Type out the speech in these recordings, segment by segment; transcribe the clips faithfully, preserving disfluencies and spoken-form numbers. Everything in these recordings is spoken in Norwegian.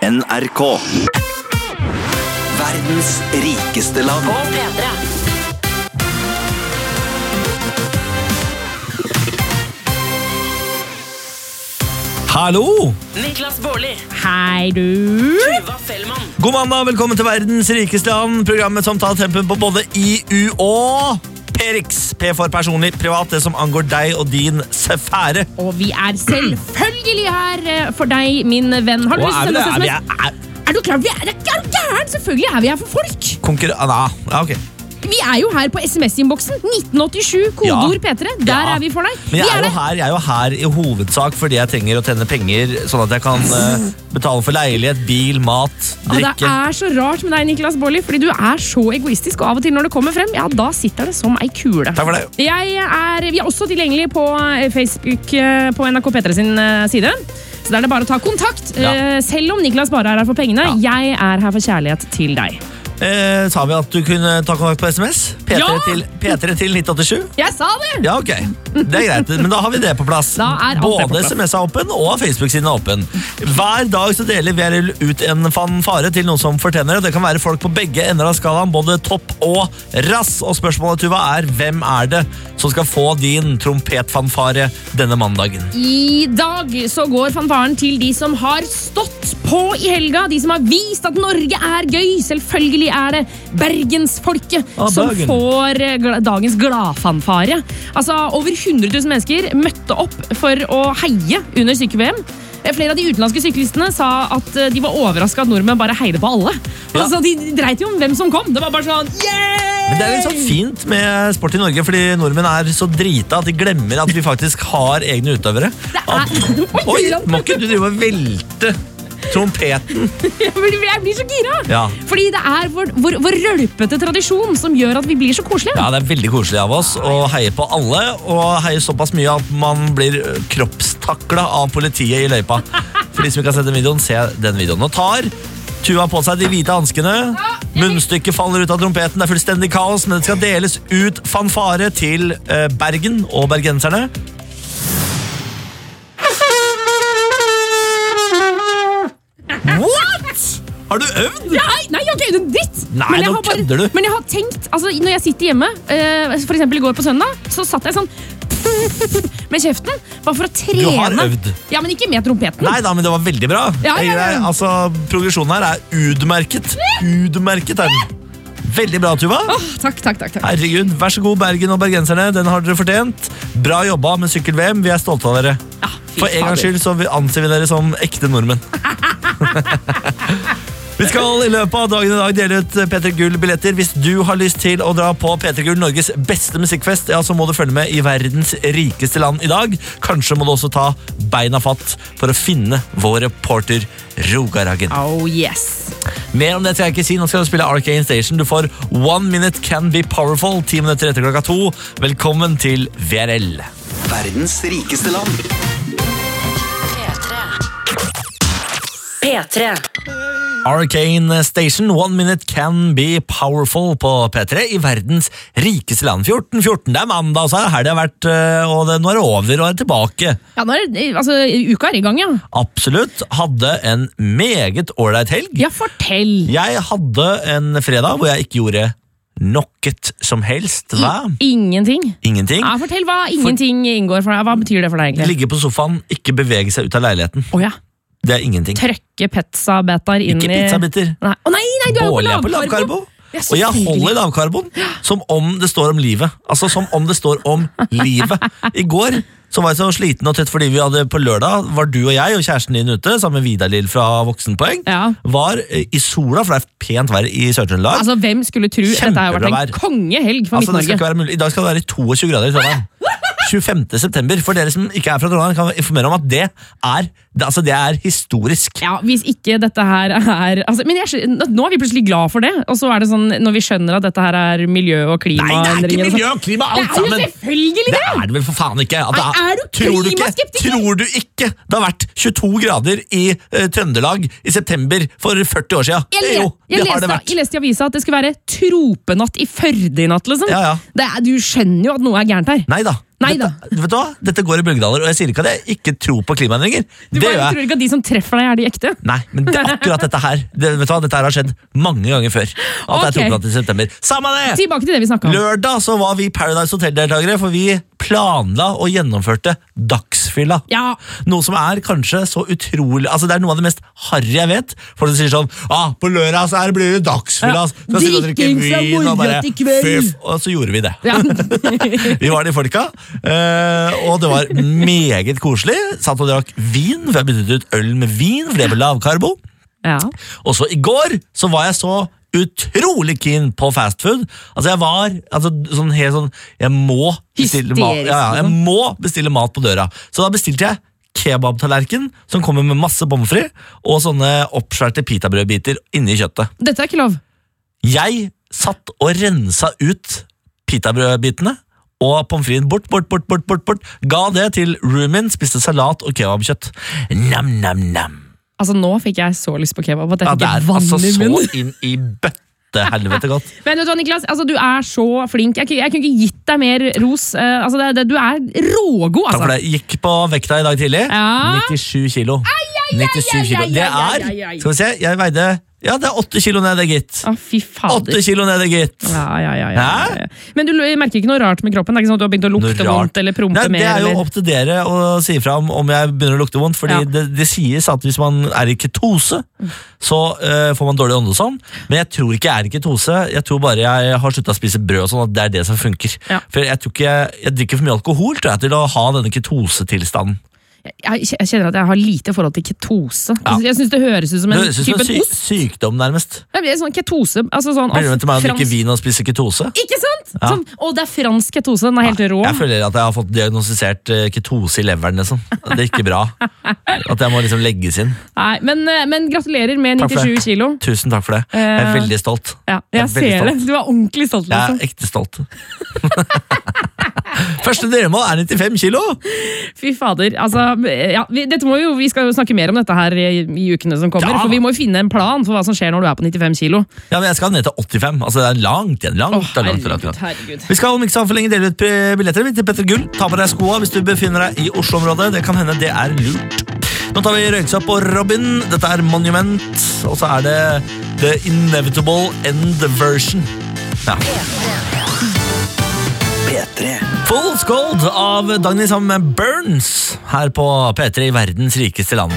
N R K. Verdens rikeste land. På P tre. Hallo! Niklas Baarli. Hei du. Tuva Fellmann. God mandag, velkommen til Verdens rikeste land. Programmet som tar tempen på både I U og P-Rix. P for personlig, privat, det som angår deg og din sfære. Og vi er selvfølgelig her eh, for deg, min venn. Har du lyst til å sende oss er, vi sms? er, er, Er du klar? Vi er, er du gæren? Selvfølgelig er vi her for folk. konkurre... Ah, ja, ok. Vi er jo her på S M S-innboksen. nitten åttisju, kodeord Ja. P tre. Der Ja. er vi for deg. Men jeg vi er, er jo det. her, jeg er jo her i hovedsak fordi jeg trenger å tjene penger, sånn at jeg kan eh, betale for leilighet, bil, mat, Og det drikke. er så rart med deg, Niklas Baarli, fordi du er så egoistisk, og av og til når det kommer frem, ja, da sitter det som ei kule. Takk for det. Jeg er, vi er også tilgjengelig på Facebook eh, på N R K P tre sin eh, side. Så der er det bare å ta kontakt. Ja. Eh, Selv om Niklas bare er her for pengene, jeg er her for kjærlighet til deg. Eh, sa vi at du kunne ta kontakt på S M S? P tre Ja! til, P tre til nitten åttisju? Jeg sa det! Ja, ok. Det er greit, men da har vi det på plass. Da er alt det på Både plass. S M S er åpen, og Facebook-siden er åpen. Hver dag så deler vi ut en fanfare til noen som fortjener det. Det kan være folk på begge ender av skalaen, både topp og rass. Og spørsmålet, Tuva, er hvem er det som skal få din trompetfanfare denne mandagen? I dag så går fanfaren til de som har stått på i helga, de som har vist at Norge er gøy. Selvfølgelig er det bergensfolket Ah, som Bergen. får eh, gla- dagens gladfanfare. Altså, over hundre tusen mennesker møtte opp for å heie under syke-V M. Flere av de utenlandske syklistene sa at eh, de var overrasket at nordmenn bare heide på alle. Ja. Altså, de dreit jo om hvem som kom. Det var bare sånn, yeah! Men det er litt sånn fint med sport i Norge, fordi nordmenn er så drita at de glemmer at vi faktisk har egne utøvere. Det er... At, oi, må ikke du drive og velte trompeten? Jeg blir, jeg blir så gira! Ja. Fordi det er vår, vår, vår rølpete tradisjon som gjør at vi blir så koselige. Ja, det er veldig koselig av oss å heie på alle, og heie såpass mye at man blir kroppstakla av politiet i løypa. For de som ikke har sett den videoen, se den videoen. Nå tar Tuva på seg de hvite hanskene. Munnstykket faller ut av trompeten. Det er fullstendig kaos, men det skal deles ut fanfare til eh, Bergen og bergenserne. What? Har du øvd? Nei, nei, jeg har ikke øvd en dritt. Nei, Men jeg nå har bare- kødder du. Men jeg har tenkt, altså når jeg sitter hjemme, eh, for eksempel i går på søndag, så satt jeg sånn med kjeften, bare for å trene. Du har øvd. Ja, men ikke med trompeten. Nei da, men det var veldig bra. Ja, ja, ja. Jeg- Altså, progresjonen her er utmerket. Utmerket er den. Veldig bra, Tuva. Åh, takk, takk, takk, takk. Herregud, vær så god, Bergen og bergenserne. Den har dere fortjent. Bra jobba med sykkel-V M. Vi er stolte av dere. Ja, fy For en gangs fader. skyld så anser vi dere som ekte nordmenn. Vi skal i løpet av dagen i dag dele ut P tre Gull-billetter. Hvis du har lyst til å dra på P tre Gull, Norges beste musikkfest, ja, så må du følge med i verdens rikeste land i dag. Kanskje må du også ta beina fatt for å finne vår reporter Rogar Hagen. Oh, yes. Mer om det skal jeg ikke si. Nå skal du spille Arcane Station. Du får One Minute Can Be Powerful. Ti minutter etter klokka to. Velkommen til V R L. Verdens rikeste land. P tre. Arcane Station, One Minute Can Be Powerful på P tre i verdens rikeste land. fjorten fjorten, det er mandag, så her det har vært, og det, nå er det over og er tilbake. Ja, nå er det, altså, uka er i gang, ja. Absolutt. Hadde en meget ålreit helg. Ja, fortell. Jeg hadde en fredag hvor jeg ikke gjorde noe som helst. Hva? Ingenting. Ingenting. Ja, fortell hva ingenting inngår for deg. Hva betyr det for deg, egentlig? Ligge på sofaen, ikke bevege seg ut av leiligheten. Åja. Det er ingenting. Trøkke pizzabetar inn i... Ikke pizzabiter. Nei. Å nei, nei, du er jo på Bål jeg på lavkarbo. lavkarbo. Ja, Og jeg selvfølgelig. holder lavkarbon som om det står om livet. Altså som om det står om livet. I går så var jeg så sliten og trett fordi vi hadde på lørdag var du og jeg og kjæresten din ute sammen med Vidar Lill fra Voksenpoeng. Ja. Var eh, i sola, for det er pent vær i Sør-Trøndelag. Altså, hvem skulle tro dette har vært Kjempebra en vær. kongehelg for Altså, det skal Midt-Norge? ikke være mulig. I dag skal det være toogtyve grader i Trondheim. tjuefemte september. For dere som ikke er fra Trondheim, kan jeg informere om at det er, det, altså, det er historisk. Ja, hvis ikke dette her er altså, Men jeg, skjø- nå er vi plutselig glad for det. Og så er det sånn, når vi skjønner at dette her er miljø- og Nei, det er klimaendringer ikke og sånn. miljø og klima, alt Det er jo sammen! selvfølgelig Det det! er det vel for faen ikke. At det Nei, er du tror, du ikke klimaskeptiker? tror du ikke det har vært tjueto grader i eh, Trøndelag i september for førti år siden? Jeg, le, jo, jeg, det har leste, det vært. jeg leste i avisa at det skulle være tropenatt i Førde i natt. Liksom. Ja, ja. Det er, du skjønner jo at noe er gærent her. Nei da. Nei da. Dette, vet du hva? Dette går i bølgedaler, og jeg sier ikke at jeg ikke tror på klimaendringer. Du Det bare gjør jeg. tror ikke at de som treffer deg, er de ekte? Nei, men det er akkurat dette her. Det, vet du hva? Dette her har skjedd mange ganger før. At Ok. jeg tok plass i september. Samme det! Tilbake til det vi snakket om. Lørdag så var vi Paradise Hotel-deltakere, for vi planla og gjennomførte dagsfylla. Ja, Noe som er kanskje så utrolig. Altså Det er noe av det mest harry jeg vet. For de sier sånn ah, på lørdag så her blir det dagsfylla. Ja. Skal sitte og drikke Drikkings er vin og bare moro til kveld. fyff. Og så gjorde vi det. ja. Vi var de folka, eh, og det var meget koselig. Satt og drakk vin, for jeg byttet ut øl med vin, for det er lavkarbo. ja. Og så i går så var jeg så utrolig keen på fastfood. Altså jeg var altså, sånn helt sånn Jeg må bestille mat, Hysterisk, ja, ja, jeg liksom. må bestille mat på døra. Så da bestilte jeg kebabtallerken, som kommer med masse pommes frites, og sånne oppskjærte pitabrødbiter inni kjøttet. Dette er ikke lov. Jeg satt og rensa ut pitabrødbitene og pommes fritesen bort, bort, bort, bort, bort, bort. Ga det til roomien, spiste salat og kebabkjøtt. Nam, nam, nam. Altså, nå fikk jeg så lyst på kebab at jeg Ja, fikk det er vann altså i så munnen. inn i bøtte helvete godt. Men vet du hva, Niklas? Altså, du er så flink. Jeg, kunne- jeg kunne ikke gitt deg mer ros. Eh, altså, det, det, du er rågod, Takk altså. for det. Gikk på vekta i dag tidlig. Ja. nittisju kilo. nittisju kilo. ai, Det ai, ai, er, ai. skal vi se, jeg veide Ja, det er åtte kilo nede, gitt. Å, fy fader. Åtte kilo nede, gitt. Ja, ja, ja, ja, Hæ? ja. Men du merker ikke noe rart med kroppen? Det er ikke sånn at du har begynt å Noe lukte rart. vondt eller prompe Nei, mer? det er jo eller? opp til dere å si fra om, om jeg begynner å lukte vondt. Fordi Ja. det, det sies at hvis man er i ketose, så eh, får man dårlig ånde og sånn. Men jeg tror ikke jeg er i ketose. Jeg tror bare jeg har sluttet å spise brød og sånn, at det er det som funker. Ja. For jeg tror ikke jeg, jeg drikker for mye alkohol tror jeg, til å ha denne ketosetilstanden. Jeg, jeg kjenner at jeg har lite forhold til ketose. Ja. Jeg synes det høres ut som Det en høres ut som type en sy ost. sykdom, nærmest. Det blir sånn ketose. Altså sånn, Blir du med til meg å fransk- drikke vin og spise ketose? Ikke sant? Ja. Sånn, å, det er fransk ketose. Den er helt rå. Jeg føler at jeg har fått diagnostisert eh, ketose i leveren. Liksom. Det er ikke bra. At jeg må liksom legges inn. Nei, men, eh, men gratulerer med Takk for det. nittisju kilo. Tusen takk for det. Jeg er Eh, veldig stolt. Ja, Jeg er jeg veldig ser det. stolt. Du er ordentlig stolt. Jeg Liksom. er ekte stolt. Første delmål er nittifem kilo! Fy fader. Altså, ja, vi, dette må jo, vi skal jo snakke mer om dette her i, i ukene som kommer. Ja. For vi må jo finne en plan for hva som skjer når du er på nittifem kilo. Ja, men Jeg skal ned til åttifem. Altså Det er langt igjen. Langt, Åh, langt, langt, langt, herregud, langt. herregud. Vi skal om ikke så altfor lenge dele ut eh, billetter til Petter Gull. Ta på deg skoa hvis du befinner deg i Oslo-området. Det kan hende det er lurt. Nå tar vi Røyksopp og Robin. Dette er Monument. Og så er det The Inevitable End Version. Ja. P tre. Full Scold av Dagny sammen med Burns her på P tre i verdens rikeste land.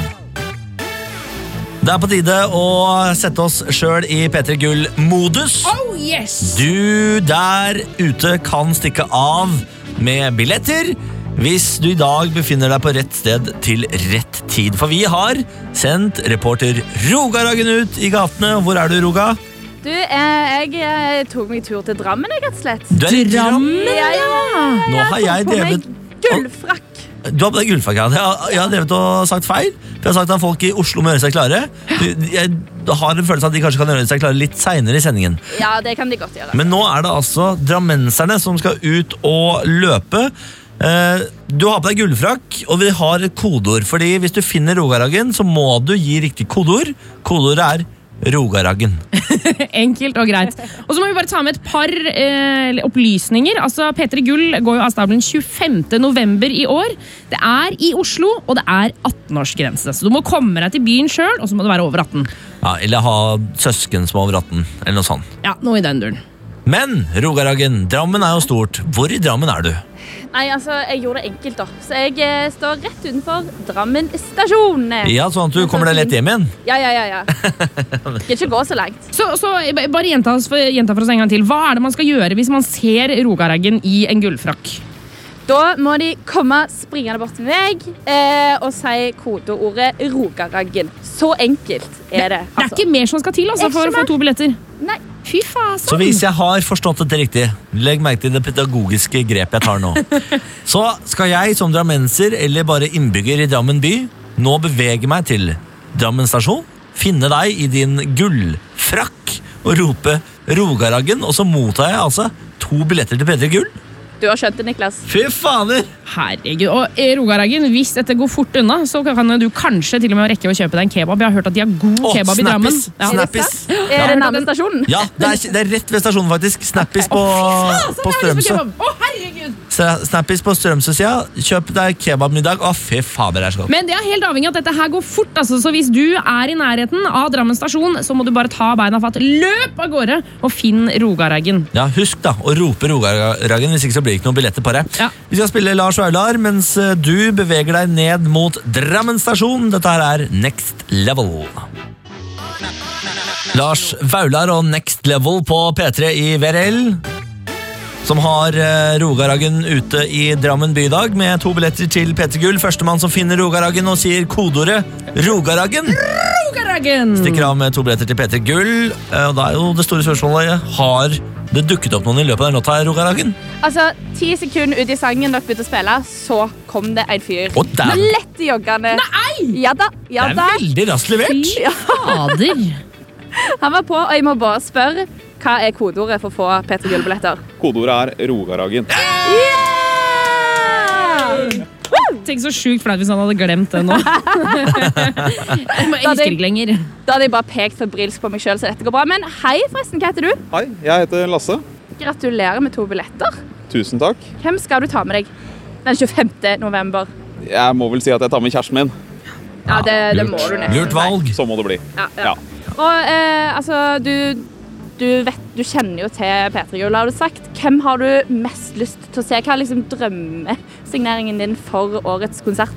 Det er på tide å sette oss sjøl i P tre Gull-modus. Oh, yes! Du der ute kan stikke av med billetter hvis du i dag befinner deg på rett sted til rett tid. For vi har sendt reporter Roga Ragen ut i gatene. Hvor er du, Roga? Du, eh, jeg eh, tok meg tur til Drammen, jeg, rett og slett. Du er i Drammen, Ja, ja. Nå har jeg tok på drevet meg gullfrakk. Du har på deg gullfrakk, ja. Jeg har- Jeg har drevet og sagt feil. For jeg har sagt at folk i Oslo må gjøre seg klare. Du- Jeg har en følelse av at de kanskje kan gjøre seg klare litt senere i sendingen. Ja, det kan de godt gjøre. Men nå er det altså drammenserne som skal ut og løpe. Eh, Du har på deg gullfrakk, og vi har et kodeord. Fordi hvis du finner Rogaraggen, så må du gi riktig kodeord. Kodeordet er Rogaraggen. Enkelt og greit. Og så må vi bare ta med et par eh, opplysninger. Altså, P tre Gull går jo av stabelen tjuefemte november i år. Det er i Oslo, og det er atten-årsgrense. Så du må komme deg til byen sjøl, og så må du være over atten. Ja, eller ha søsken som er over atten, eller noe sånt. Ja, noe i den duren. Men Rogaraggen, Drammen er jo stort. Hvor i Drammen er du? Nei, altså, jeg gjorde det enkelt, da. Så jeg eh, står rett utenfor Drammen stasjon. Ja, sånn at du kommer deg lett hjem igjen. Ja, ja, ja, ja. Skal ikke gå så langt. Så, så bare gjenta, oss for, gjenta for oss en gang til. Hva er det man skal gjøre hvis man ser Rogaraggen i en gullfrakk? Da må de komme springende bort til meg eh, og si kodeordet Rogaraggen. Så enkelt er det. Det er ikke mer som skal til altså, for å få to billetter. Nei. Fy faen. Så hvis jeg har forstått dette riktig, legg merke til det pedagogiske grepet jeg tar nå, så skal jeg som drammenser eller bare innbygger i Drammen by nå bevege meg til Drammen stasjon, finne deg i din gullfrakk og rope Rogaraggen, og så mottar jeg altså to billetter til P tre Gull. Du har skjønt det, Niklas. Fy fader! Herregud. Og eh, Rogaraggen, hvis dette går fort unna, så kan du kanskje til og med rekke å kjøpe deg en kebab. Jeg har hørt at de har god Åh, kebab i Drammen. Snappis! Ja. Snappis. Er det nærme stasjonen? Ja, det er, det er rett ved stasjonen faktisk. Snappis på, Faen, så på jeg har lyst Strømsø. kebab. Å, herregud! Snappis på Strømsøsida. Kjøp deg kebabmiddag. Å, fy fader, det er så godt. Men det er helt avhengig av at dette her går fort. Altså. Så hvis du er i nærheten av Drammen stasjon, så må du bare ta beina fatt. Løp av gårde og finn Rogaraggen. Ja, husk da, å rope Rogaraggen, hvis ikke så blir det ikke noen billetter på det. Ja. Vi skal spille Lars Vaular, mens du beveger deg ned mot Drammen stasjon. Dette her er Next Level. Lars Vaular og Next Level på P tre i V R L, som har eh, Rogaraggen ute i Drammen bydag med to billetter til P tre Gull. Førstemann som finner Rogaraggen og sier kodeordet Rogaraggen, Rogaraggen! stikker av med to billetter til P tre Gull. Eh, og da er jo det store spørsmålet, har det dukket opp noen i løpet av den låta her, Rogaraggen? Altså, ti sekunder ut i sangen dere begynte å spille, så kom det en fyr. Å, der. Lett joggende. Nei! Ja da, ja Det da. er veldig raskt levert. Ja. Fader. Han var på, og jeg må bare spørre, hva er kodeordet for å få P tre Gull-billetter? Kodeordet er Rogaraggen. Tenk så sjukt flaut hvis han hadde glemt det nå. Jeg husker ikke lenger. Da hadde jeg bare pekt febrilsk på meg selv, så dette går bra. Men hei forresten, hva heter du? Hei, jeg heter Lasse. Gratulerer med to billetter. Tusen takk. Hvem skal du ta med deg den tjuefemte november? Jeg må vel si at jeg tar med kjæresten min. Ja, det, det må du nesten. Lurt valg. Så må det bli. Ja, ja. Og eh, altså, du, du, vet, du kjenner jo til P tre Gull, har du sagt. Hvem har du mest lyst til å se? Hva er liksom drømmesigneringen din for årets konsert?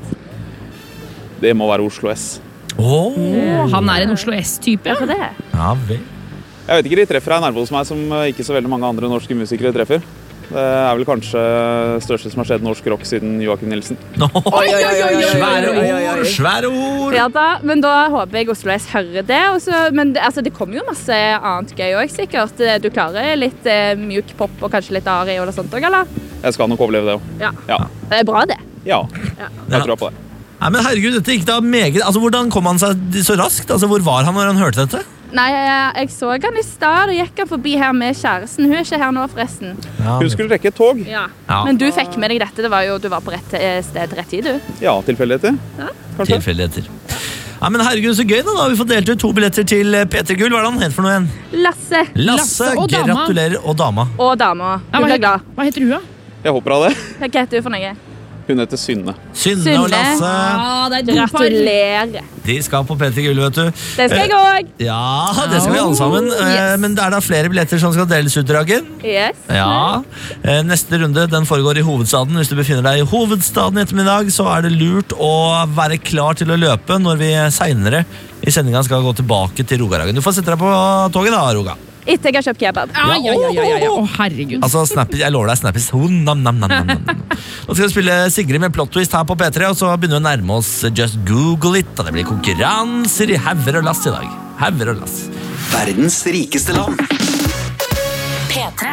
Det må være Oslo S. Åh, Han er en Oslo S-type. Hvorfor det? ja vel. Jeg vet ikke, de treffer en nerve hos meg som ikke så veldig mange andre norske musikere treffer. Det er vel kanskje det største som har skjedd norsk rock siden Joakim Nilsen. Nå, oi, oi, oi. Svære ord, svære ord. Ja da, men da håper jeg Oslo S hører det. Også, men det, altså, det kommer jo masse annet gøy også, sikkert. Du klarer litt eh, mjuk pop og kanskje litt Ari og sånt også, eller? Jeg skal nok overleve det også. Ja. Ja, Det er bra, det. ja. Ja. jeg tror på det. Nei, men herregud, dette gikk da meget. Altså, hvordan kom han seg så raskt? Altså, hvor var han når han hørte dette? Nei, jeg, jeg så han i stad, og gikk han forbi her med kjæresten. Hun er ikke her nå, forresten. Ja, Hun skulle rekke et tog. Ja. Ja. Men du fikk med deg dette. Det var jo, du var på rett eh, sted til rett tid, du. Ja, tilfeldigheter. Kanskje. tilfeldigheter. Ja, men herregud, så gøy da. Da har vi fått delt ut to billetter til P tre Gull. Hva er det han het for noe igjen? Lasse Lasse, Lasse og dama. gratulerer, og dama. og dama. Ja, Du hva, blir heter, glad. hva heter hun, da? Jeg håper av det. Hva heter du for noe? Hun heter Synne. Synne og Synne. Lasse. Ja, det er dopar. Gratulerer. De skal på P tre Gull, vet du. Det skal jeg òg. Ja, det skal vi alle sammen. Eh, Yes. Men det er da flere billetter som skal deles ut, Ragen. Yes. Ja. Eh, Neste runde den foregår i hovedstaden. Hvis du befinner deg i hovedstaden i ettermiddag, så er det lurt å være klar til å løpe når vi senere i sendinga skal gå tilbake til Rogaraggen. Du får sette deg på toget da, Roga. Etter jeg har kjøpt kebab. Ja, ja, ja, ja, ja, ja. Å, herregud. Altså, snappis, jeg lover deg snappis. Ho, nam, nam, nam, nam, nam. Nå skal vi spille Sigrid med Plot Twist her på P tre, og så begynner vi å nærme oss Just Google It, og det blir konkurranser i hauger og lass i dag. Hauger og lass. Verdens rikeste land. P tre.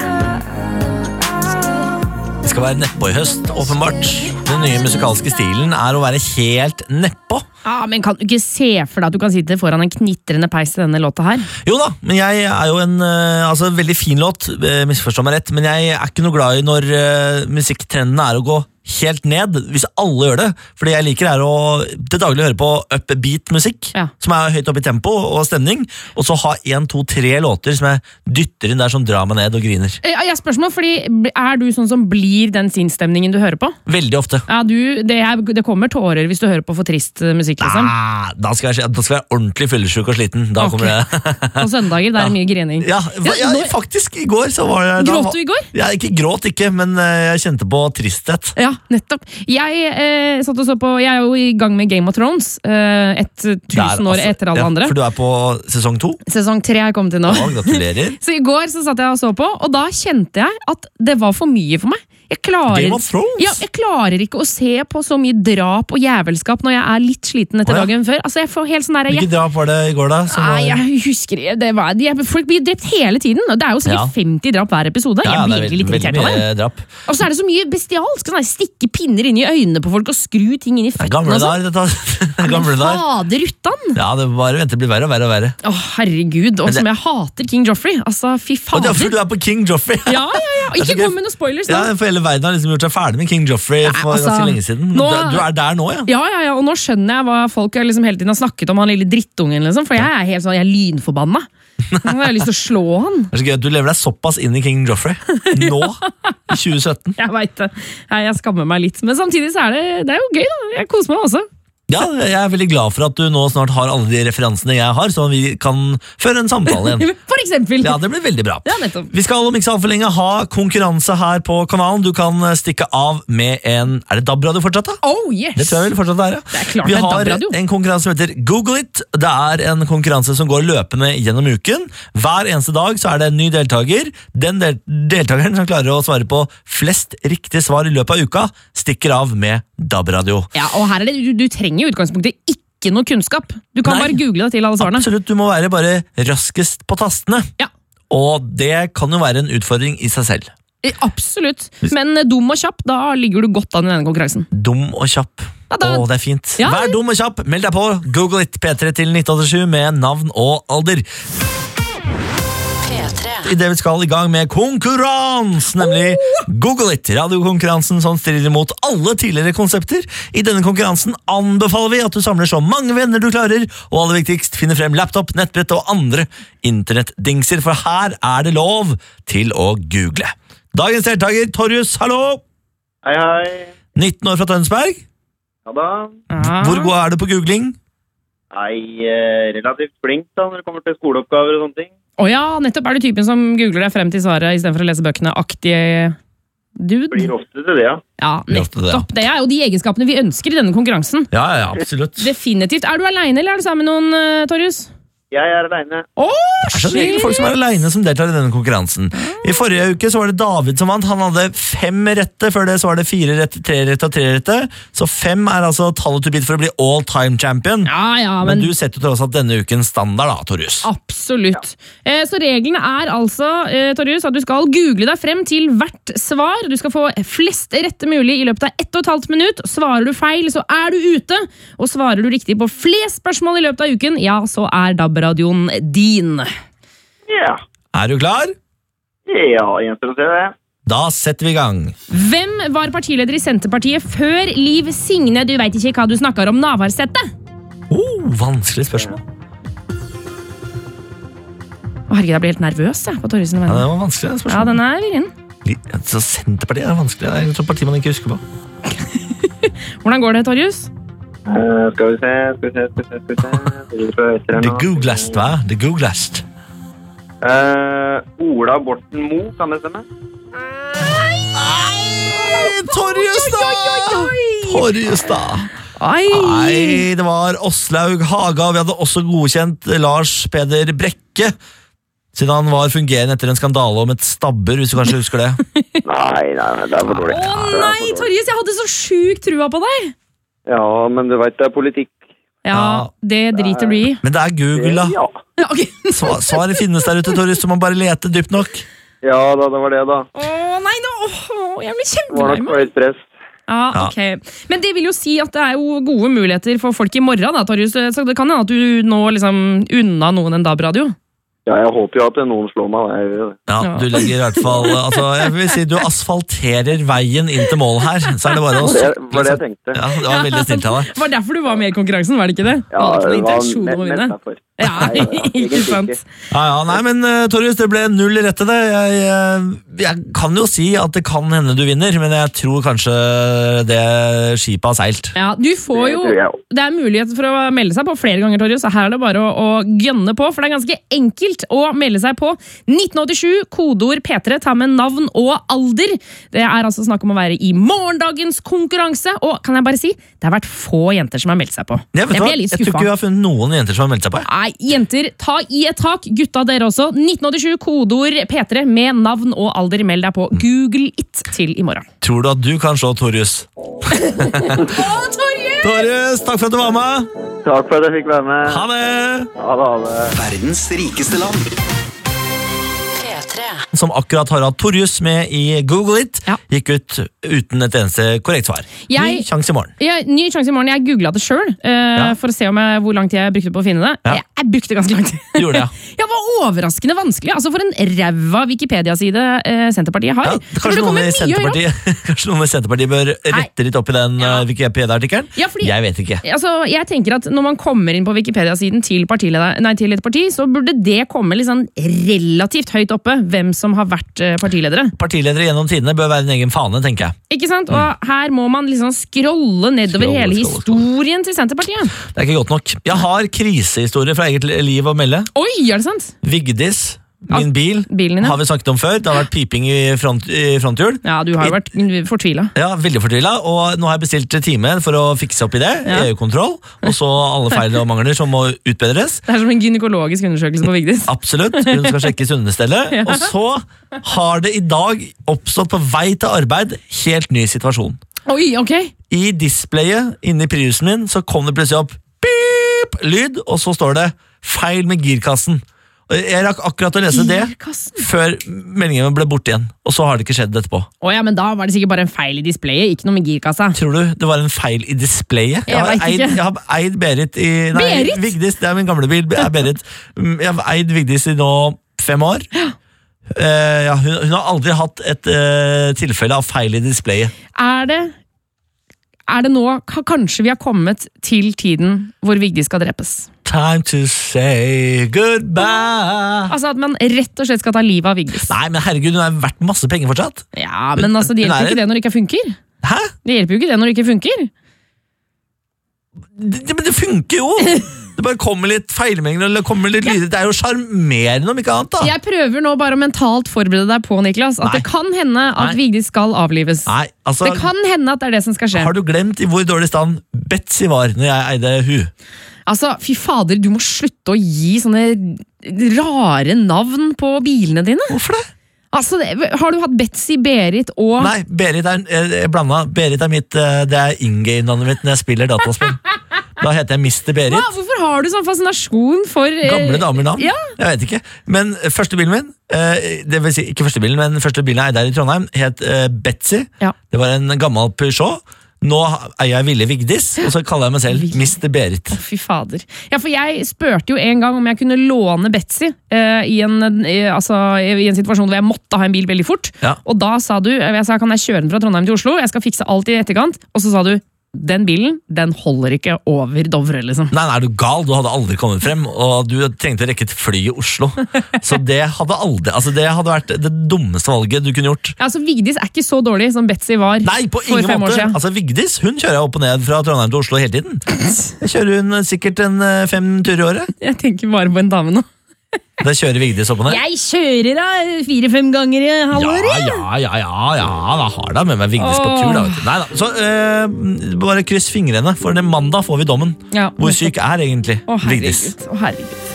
Det skal være nedpå i høst, åpenbart. Den nye musikalske stilen er å være helt nedpå. Ja, men kan du ikke se for deg at du kan sitte foran en knitrende peis til denne låta her? Jo da, men jeg er jo en uh, altså, veldig fin låt, uh, misforstå meg rett, men jeg er ikke noe glad i når uh, musikktrenene er å gå helt ned, hvis alle gjør det. Fordi jeg liker er å til daglig høre på upbeat musikk, Ja. som er høyt opp i tempo og stemning, og så ha en, to, tre låter som jeg dytter inn der som drar meg ned og griner. Eh, Jeg har spørsmål, fordi er du sånn som blir den sinnsstemningen du hører på? Veldig ofte. Ja, du, det, er, det kommer tårer hvis du hører på for trist eh, musikk, liksom. Ah, da, skal jeg, da skal jeg være ordentlig fyllesyk og sliten. Da Ok. kommer det. På søndager, der er det mye grining. Ja, hva- ja, når- faktisk, i går så var det da- Gråt du i går? Ja, ikke gråt ikke, men eh, jeg kjente på tristhet. Ja, nettopp. Jeg, eh, satt og så på, jeg er jo i gang med Game of Thrones, eh, et Der, tusen år altså. etter alle Ja, andre. For du er på sesong to? Sesong tre er jeg kommet til nå. Ja, gratulerer. Så i går så satt jeg og så på, og da kjente jeg at det var for mye for meg. Jeg klarer, Game of Thrones? ja, jeg klarer ikke å se på så mye drap og jævelskap når jeg er litt sliten etter Å, ja. dagen før. Altså, jeg får helt sånn der... Hvilket Jeg, drap var det i går, da? Som nei, var... jeg husker ikke. Det var, de, folk blir drept hele tiden, og det er jo sikkert Ja. femti drap hver episode. Ja, jeg det blir er litt veldig, irritert av veldig det. mye drap. Og så er det så mye bestialsk. Sånn, der, stikke pinner inn i øynene på folk og skru ting inn i Det er føttene. gamle og sånn. dager, dette. Gamle dager. Fader uttan! Ja, det bare venter, det blir verre og verre og verre. Å, herregud. Og Men det- som jeg hater King Joffrey. Altså, fy Og det er fader. fordi du er på King Joffrey. Ja, ja, ja. Og Det er så ikke gøy. kom med noen spoilers nå. Ja, for hele verden har liksom gjort seg ferdig med King Joffrey for altså, ganske lenge siden. nå- Du, du er der nå, ja. Ja, ja, ja, og nå skjønner jeg hva folk liksom hele tiden har snakket om, han lille drittungen, liksom, for jeg er helt sånn, jeg er lynforbanna. Nå har jeg lyst til å slå han. Det er så gøy at du lever deg såpass inn i King Joffrey. Nå, i tjue sytten. Jeg vet det. Jeg, jeg skammer meg litt, men samtidig så er det, det er jo gøy da. Jeg koser meg også. Ja, jeg er veldig glad for at du nå snart har alle de referansene jeg har, så vi kan føre en samtale igjen. For eksempel. Ja, det blir veldig bra. Ja, nettopp. Vi skal om ikke så alt for lenge ha konkurranse her på kanalen. Du kan stikke av med en... Er det D A B-radio fortsatt da? Oh, yes. Det tror jeg vel fortsatt er, ja. Det er klart Vi det er har D A B-radio. en konkurranse som heter Google It. Det er en konkurranse som går løpende gjennom uken. Hver eneste dag så er det en ny deltaker. Den del deltakeren som klarer å svare på flest riktige svar i løpet av uka, stikker av med D A B-radio. Ja, og her er det, du, du trenger i utgangspunktet ikke noe kunnskap. Du kan Nei. bare google deg til alle svarene. Absolutt, du må være bare raskest på tastene. Ja, Og det kan jo være en utfordring i seg selv. eh, absolutt. Men eh, dum og kjapp, da ligger du godt an i denne konkurransen. Dum og kjapp. Ja, da- Å, det er fint. Ja. Vær dum og kjapp, meld deg på. Google it P tre til nitten åttisju med navn og alder. P tre. I det vi skal i gang med konkurranse, nemlig Google it, radiokonkurransen som strider mot alle tidligere konsepter. I denne konkurransen anbefaler vi at du samler så mange venner du klarer, og aller viktigst, finner frem laptop, nettbrett og andre internettdingser, for her er det lov til å google. Dagens deltaker, Torjus, hallo! Hei, hei. nitten år fra Tønsberg. Ja da. Ja. Hvor god er du på googling? Nei, eh, relativt flink da, når det kommer til skoleoppgaver og sånne ting. Å ja, nettopp er du typen som googler deg frem til svaret i stedet for å lese bøkene. Aktig dude. Blir ofte til det, ja. Ja, Blir ofte det, ja. nettopp. Det er jo de egenskapene vi ønsker i denne konkurransen. Ja, ja, absolutt. Definitivt. Er du alene, eller er du sammen med noen, uh, Torjus? Jeg er alene. Åh, Det er så regel folk som er alene som deltar i denne konkurransen. I forrige uke så var det David som vant. Han hadde fem rette, før det så var det fire rette, tre rette og tre rette. Så fem er altså tallet du bid for å bli all time champion. Ja, ja, Men men, du setter jo til oss at denne ukens standard da, Torjus. absolutt. Eh, så reglene er altså, eh, Torjus, at du skal google deg frem til hvert svar. Du skal få flest rette mulig i løpet av ett og et halvt minutt. Svarer du feil, så er du ute. Og svarer du riktig på flest spørsmål i løpet av uken, ja, så er D A B-radioen din. Ja. Er du klar? Ja, gjenstår å se det. Da setter vi i gang. Hvem var partileder i Senterpartiet før Liv Signe? Du vet ikke hva du snakker om, Navarsete? Oh, vanskelig spørsmål. Å, herregud, jeg blir helt nervøs jeg, på Torjusen. Ja, Ja, det var vanskelig det spørsmål. den er vrien. Ja, så Senterpartiet er vanskelig. Det er et sånt parti man ikke husker på. Hvordan går det, Torjus? Eh, skal vi se, skal vi se, skal vi se, skal vi se. Det ligger på etter her Det nå. googlest, hva? Det googlest. Eh, Ola Borten Moe, kan det stemme? Torjus da! Torjus da! Oi! Nei, det var Åslaug Haga, og vi hadde også godkjent Lars Peder Brekke, siden han var fungerende etter en skandale om et stabber, hvis du kanskje husker det. Nei, nei, nei, det er for dårlig. Å nei, Torjus, jeg hadde så sjukt trua på deg! Ja, men du vet det er politikk. Ja, Ja. det driter du i. Men det er Google da. Ja. Ja, ok. Sva- Svaret finnes der ute, Torjus, så man bare leter dypt nok. Ja da, det var det da. Å nei, nå, åh, jeg blir Det var kjempelei nok meg. på høyt press. Ja, Ja. ok. Men det vil jo si at det er jo gode muligheter for folk i morgen, da, Torjus. Så det kan hende at du nå liksom unna noen en D A B-radio. Ja, jeg håper jo at noen slår meg. Jeg gjør det. Ja, Ja. du legger i hvert fall altså, jeg vil si du asfalterer veien inn til mål her. Så er det bare å Det var det jeg tenkte. Ja, det var veldig snilt av deg. Det var derfor du var med i konkurransen, var det ikke det? Du Ja, hadde ikke det noen var intensjon om å mest vinne. derfor. Ja, Nei, ja, ja, ikke egentlig sant. ikke. Ja, ja, nei, men uh, Torjus, det ble null rett til det. Jeg, eh, jeg kan jo si at det kan hende du vinner, men jeg tror kanskje det skipet har seilt. Ja, du får Det jo tror jeg også. Det er mulighet for å melde seg på flere ganger, Torjus. Så her er det bare å, å gønne på, for det er ganske enkelt å melde seg på. nitten åttisju, kodeord P tre, ta med navn og alder. Det er altså snakk om å være i morgendagens konkurranse, og kan jeg bare si, det har vært få jenter som har meldt seg på. Jeg, vet Jeg hva, ble litt jeg tror skuffa. ikke vi har funnet noen jenter som har meldt seg på. jeg. Nei, jenter, ta i et tak. Gutta dere også. nitten åttisju, kodeord P tre med navn og alder. Meld deg på Google It til i morgen. Tror du at du kan slå Torjus? Å, Torjus! Torjus, takk for at du var med. Takk for at jeg fikk være med. Ha det! Ha det, ha det. Verdens rikeste land. P tre. som akkurat har hatt Torjus med i Google It, Ja. gikk ut uten et eneste korrekt svar. Ny Jeg- sjanse i morgen. Jeg, ny sjanse i morgen. Jeg googlet det selv, eh, Ja. for å se om jeg, hvor lang tid jeg brukte på å finne det. Ja. Jeg, jeg brukte ganske lang tid. Du gjorde det, ja. Det var overraskende vanskelig. Altså For en ræva Wikipedia-side eh, Senterpartiet har. Ja, For kanskje, det noen kommer i mye å gjøre opp. Senterpartiet, kanskje noen i Senterpartiet bør rette litt opp i den Ja. uh, Wikipedia-artikkelen? Ja, fordi- Jeg vet ikke. Altså, jeg tenker at Når man kommer inn på Wikipedia-siden til, partileder- nei, til et parti, så burde det komme litt sånn relativt høyt oppe hvem som har vært eh, partiledere. Partiledere gjennom tidene bør være en egen fane, tenker jeg. Ikke sant? Og her må man liksom scrolle nedover Scrolle, hele scrolle, scrolle. historien til Senterpartiet. Det er ikke godt nok. Jeg har krisehistorie fra eget liv å melde. Oi, er det sant? Vigdis, min bil, Bilen din, ja. har vi snakket om før. Det har vært piping i, front, i fronthjul. Ja, du har jo vært fortvila. Ja, veldig fortvila, og nå har jeg bestilt time for å fikse opp i det. Ja. E U-kontroll, og så alle feil og mangler som må utbedres. Det er som en gynekologisk undersøkelse på Vigdis. Absolutt, hun skal sjekke sundestellet. Ja. Og så har det i dag oppstått på vei til arbeid helt ny situasjon. Oi, ok. I displayet inni Priusen min så kom det plutselig opp beep, lyd, og så står det feil med girkassen. Og jeg rakk akkurat å lese det Girkassen? før meldingen ble borte igjen, og så har det ikke skjedd etterpå. Å ja, men da var det sikkert bare en feil i displayet, ikke noe med girkassa. Tror du det var en feil i displayet? Jeg har vet eid, ikke. jeg har eid Berit i Nei, Berit? Vigdis, det er min gamle bil. Er Berit. Jeg har eid Vigdis i nå fem år. Eh, ja, hun, hun har aldri hatt et eh, tilfelle av feil i displayet. Er det Er det nå ka- kanskje vi har kommet til tiden hvor Vigdis skal drepes? Time to say goodbye. Altså At man rett og slett skal ta livet av Vigdis. Nei, men herregud, hun er verdt masse penger fortsatt. Ja, Men altså, det Hun er hjelper jo ikke en- det når det ikke funker. Hæ? Det hjelper jo ikke det når det ikke funker. Det, men det funker jo! Det bare kommer litt feilmengder eller kommer litt lyder. Det er jo sjarmerende om ikke annet. da. Jeg prøver nå bare å mentalt forberede deg på, Niklas, at Nei. det kan hende at Nei. Vigdis skal avlives. Nei, altså, Det kan hende at det er det som skal skje. Har du glemt i hvor dårlig stand Betsy var når jeg eide hun? Altså, fy fader, du må slutte å gi sånne rare navn på bilene dine. Hvorfor det? Altså, det- Har du hatt Betsy, Berit og Nei, Berit er jeg, jeg blanda. Berit er mitt, eh, det er in-game-navnet mitt når jeg spiller dataspill. Da heter jeg mister Berit. Hva? Hvorfor har du sånn fascinasjon for eh, Gamle damer-navn. Ja. Jeg vet ikke. Men eh, første bilen min, eh, det vil si ikke første bilen, men første bilen jeg eide her i Trondheim, het eh, Betsy. Ja. Det var en gammel Peugeot. Nå eier jeg Ville Vigdis, og så kaller jeg meg selv Ville. mister Berit. Å, fy fader. Ja, for jeg spurte jo en gang om jeg kunne låne Betsy eh, i, en, eh, altså, i en situasjon hvor jeg måtte ha en bil veldig fort. Ja. Og da sa du, jeg sa kan jeg kjøre den fra Trondheim til Oslo, jeg skal fikse alt i etterkant. Og så sa du, den bilen, den holder ikke over Dovre, liksom. Nei, nei, er du gal? Du hadde aldri kommet frem, og du trengte å rekke et fly i Oslo. Så det hadde aldri, altså det hadde vært det dummeste valget du kunne gjort. Ja, altså Vigdis er ikke så dårlig som Betsy var Nei, på for ingen fem år måte. siden. Altså, Vigdis hun kjører jeg opp og ned fra Trondheim til Oslo hele tiden. Jeg kjører hun sikkert en eh, fem turer i året. Jeg tenker bare på en dame nå. Da kjører Vigdis opp og ned. Jeg kjører da fire-fem ganger i Ja, halvåret. ja, ja, ja, ja, da har da med meg Vigdis på tur. Da, vet du. Nei, da. Så eh, bare kryss fingrene, for den mandag får vi dommen. Ja, Hvor syk er egentlig Å, Vigdis? herregud. Å, herregud.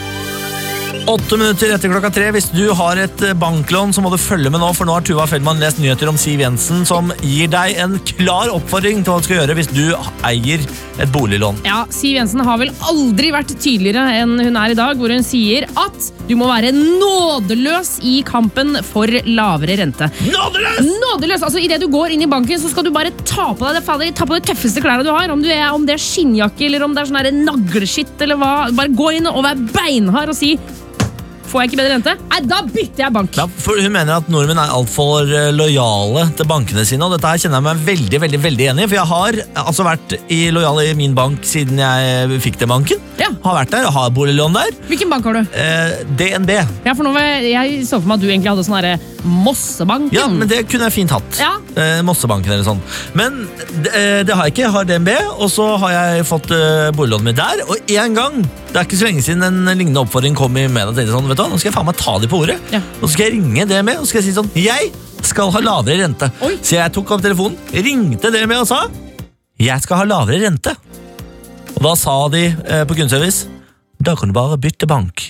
Åtte minutter etter klokka tre. Hvis du har et banklån, så må du følge med nå, for nå har Tuva Fellmann lest nyheter om Siv Jensen, som gir deg en klar oppfordring til hva du skal gjøre hvis du eier et boliglån. Ja, Siv Jensen har vel aldri vært tydeligere enn hun er i dag, hvor hun sier at du må være nådeløs i kampen for lavere rente. Nådeløs! Nådeløs! Altså, Idet du går inn i banken, så skal du bare ta på deg det, fader, ta på de tøffeste klærne du har. Om, du er, om det er skinnjakke eller om det er sånn her nagleskitt, eller hva. Bare gå inn og vær beinhard og si får jeg ikke bedre rente? Nei, da bytter jeg bank. Ja, for Hun mener at nordmenn er altfor lojale til bankene sine, og dette her kjenner jeg meg veldig veldig, veldig enig i. For jeg har altså vært i lojal i min bank siden jeg fikk den banken. Ja. Har vært der, har boliglån der. Hvilken bank har du? Eh, D N B. Ja, for nå var jeg, jeg så for meg at du egentlig hadde sånn herre Mossebanken. Ja, men det kunne jeg fint hatt. Ja. Eh, Mossebanken eller sånn. Men eh, det har jeg ikke. Jeg har D N B, og så har jeg fått eh, boliglånet mitt der. Og en gang, det er ikke så lenge siden en lignende oppfordring kom i media, og tenkte sånn, vet du hva, nå skal jeg faen meg ta de på ordet. Ja. Nå skal jeg ringe D N B, og skal jeg si sånn, jeg skal ha lavere rente. Oi. Så jeg tok opp telefonen, ringte D N B og sa, jeg skal ha lavere rente. Og da sa de eh, på kundeservice, Da kan du bare bytte bank.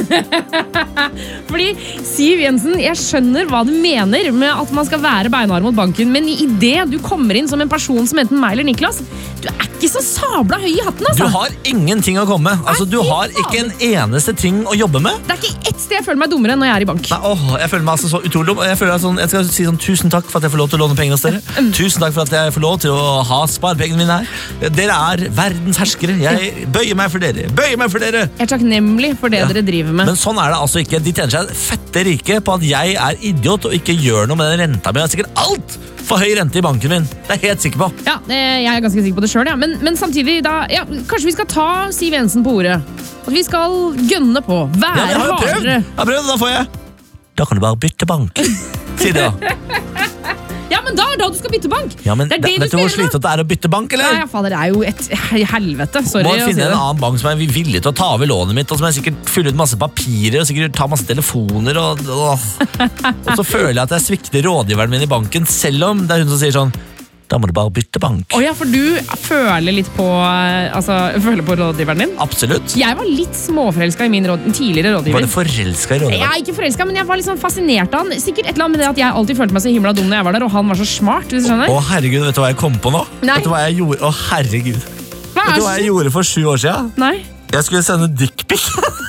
Fordi, Siv Jensen, jeg skjønner hva du mener med at man skal være beinhard mot banken, men i det du kommer inn som en person som enten meg eller Niklas, du er ikke så sabla høy i hatten, altså. Du har ingenting å komme med. Altså, du har ikke en eneste ting å jobbe med. Det er ikke ett sted jeg føler meg dummere enn når jeg er i bank. Nei, åh, jeg føler meg altså så utrolig dum. Jeg, føler sånn, jeg skal si sånn, tusen takk for at jeg får lov til å låne penger hos dere. Tusen takk for at jeg får lov til å ha sparepengene mine her. Dere er verdens herskere. Jeg bøyer meg for dere. Bøyer meg for dere. Jeg er takknemlig for det ja. dere driver med. Men sånn er det altså ikke. De tjener seg fette rike på at jeg er idiot og ikke gjør noe med den renta mi. Jeg har sikkert alt for høy rente i banken min. Det er jeg helt sikker på. Ja, jeg er ganske sikker på det selv, ja. Men, men samtidig, da, ja, kanskje vi skal ta Siv Jensen på ordet. At vi skal gønne på. Være ja, jeg har hardere. prøvd. Jeg har prøvd, da får jeg. Da kan du bare bytte bank. Si det da. Ja, men da er det da du skal bytte bank. Ja, men det er det da, vet du hvor slitsomt det er å bytte bank, eller? Ja, ja, fader, det er jo et helvete. Sorry. Må finne si en annen bank som er villig til å ta over lånet mitt, og som jeg sikkert fyller ut masse papirer, og sikkert tar masse telefoner, og, og, og så føler jeg at jeg svikter rådgiveren min i banken, selv om det er hun som sier sånn, da må du bare bytte bank. Å ja, for du føler litt på, altså, føler på rådgiveren din? Absolutt. Jeg var litt småforelsket i min råd, tidligere rådgiver. Var du forelsket i rådgiveren? Jeg er ikke forelsket, men jeg var litt sånn fascinert av han. Sikkert et eller annet med det at jeg alltid følte meg så himla dum når jeg var der, og han var så smart, hvis du skjønner? Å herregud, vet du hva jeg kom på nå? Nei. Vet du hva jeg gjorde? Å herregud. Hva vet du hva jeg gjorde for sju år siden? Nei. Jeg skulle sende dickpic.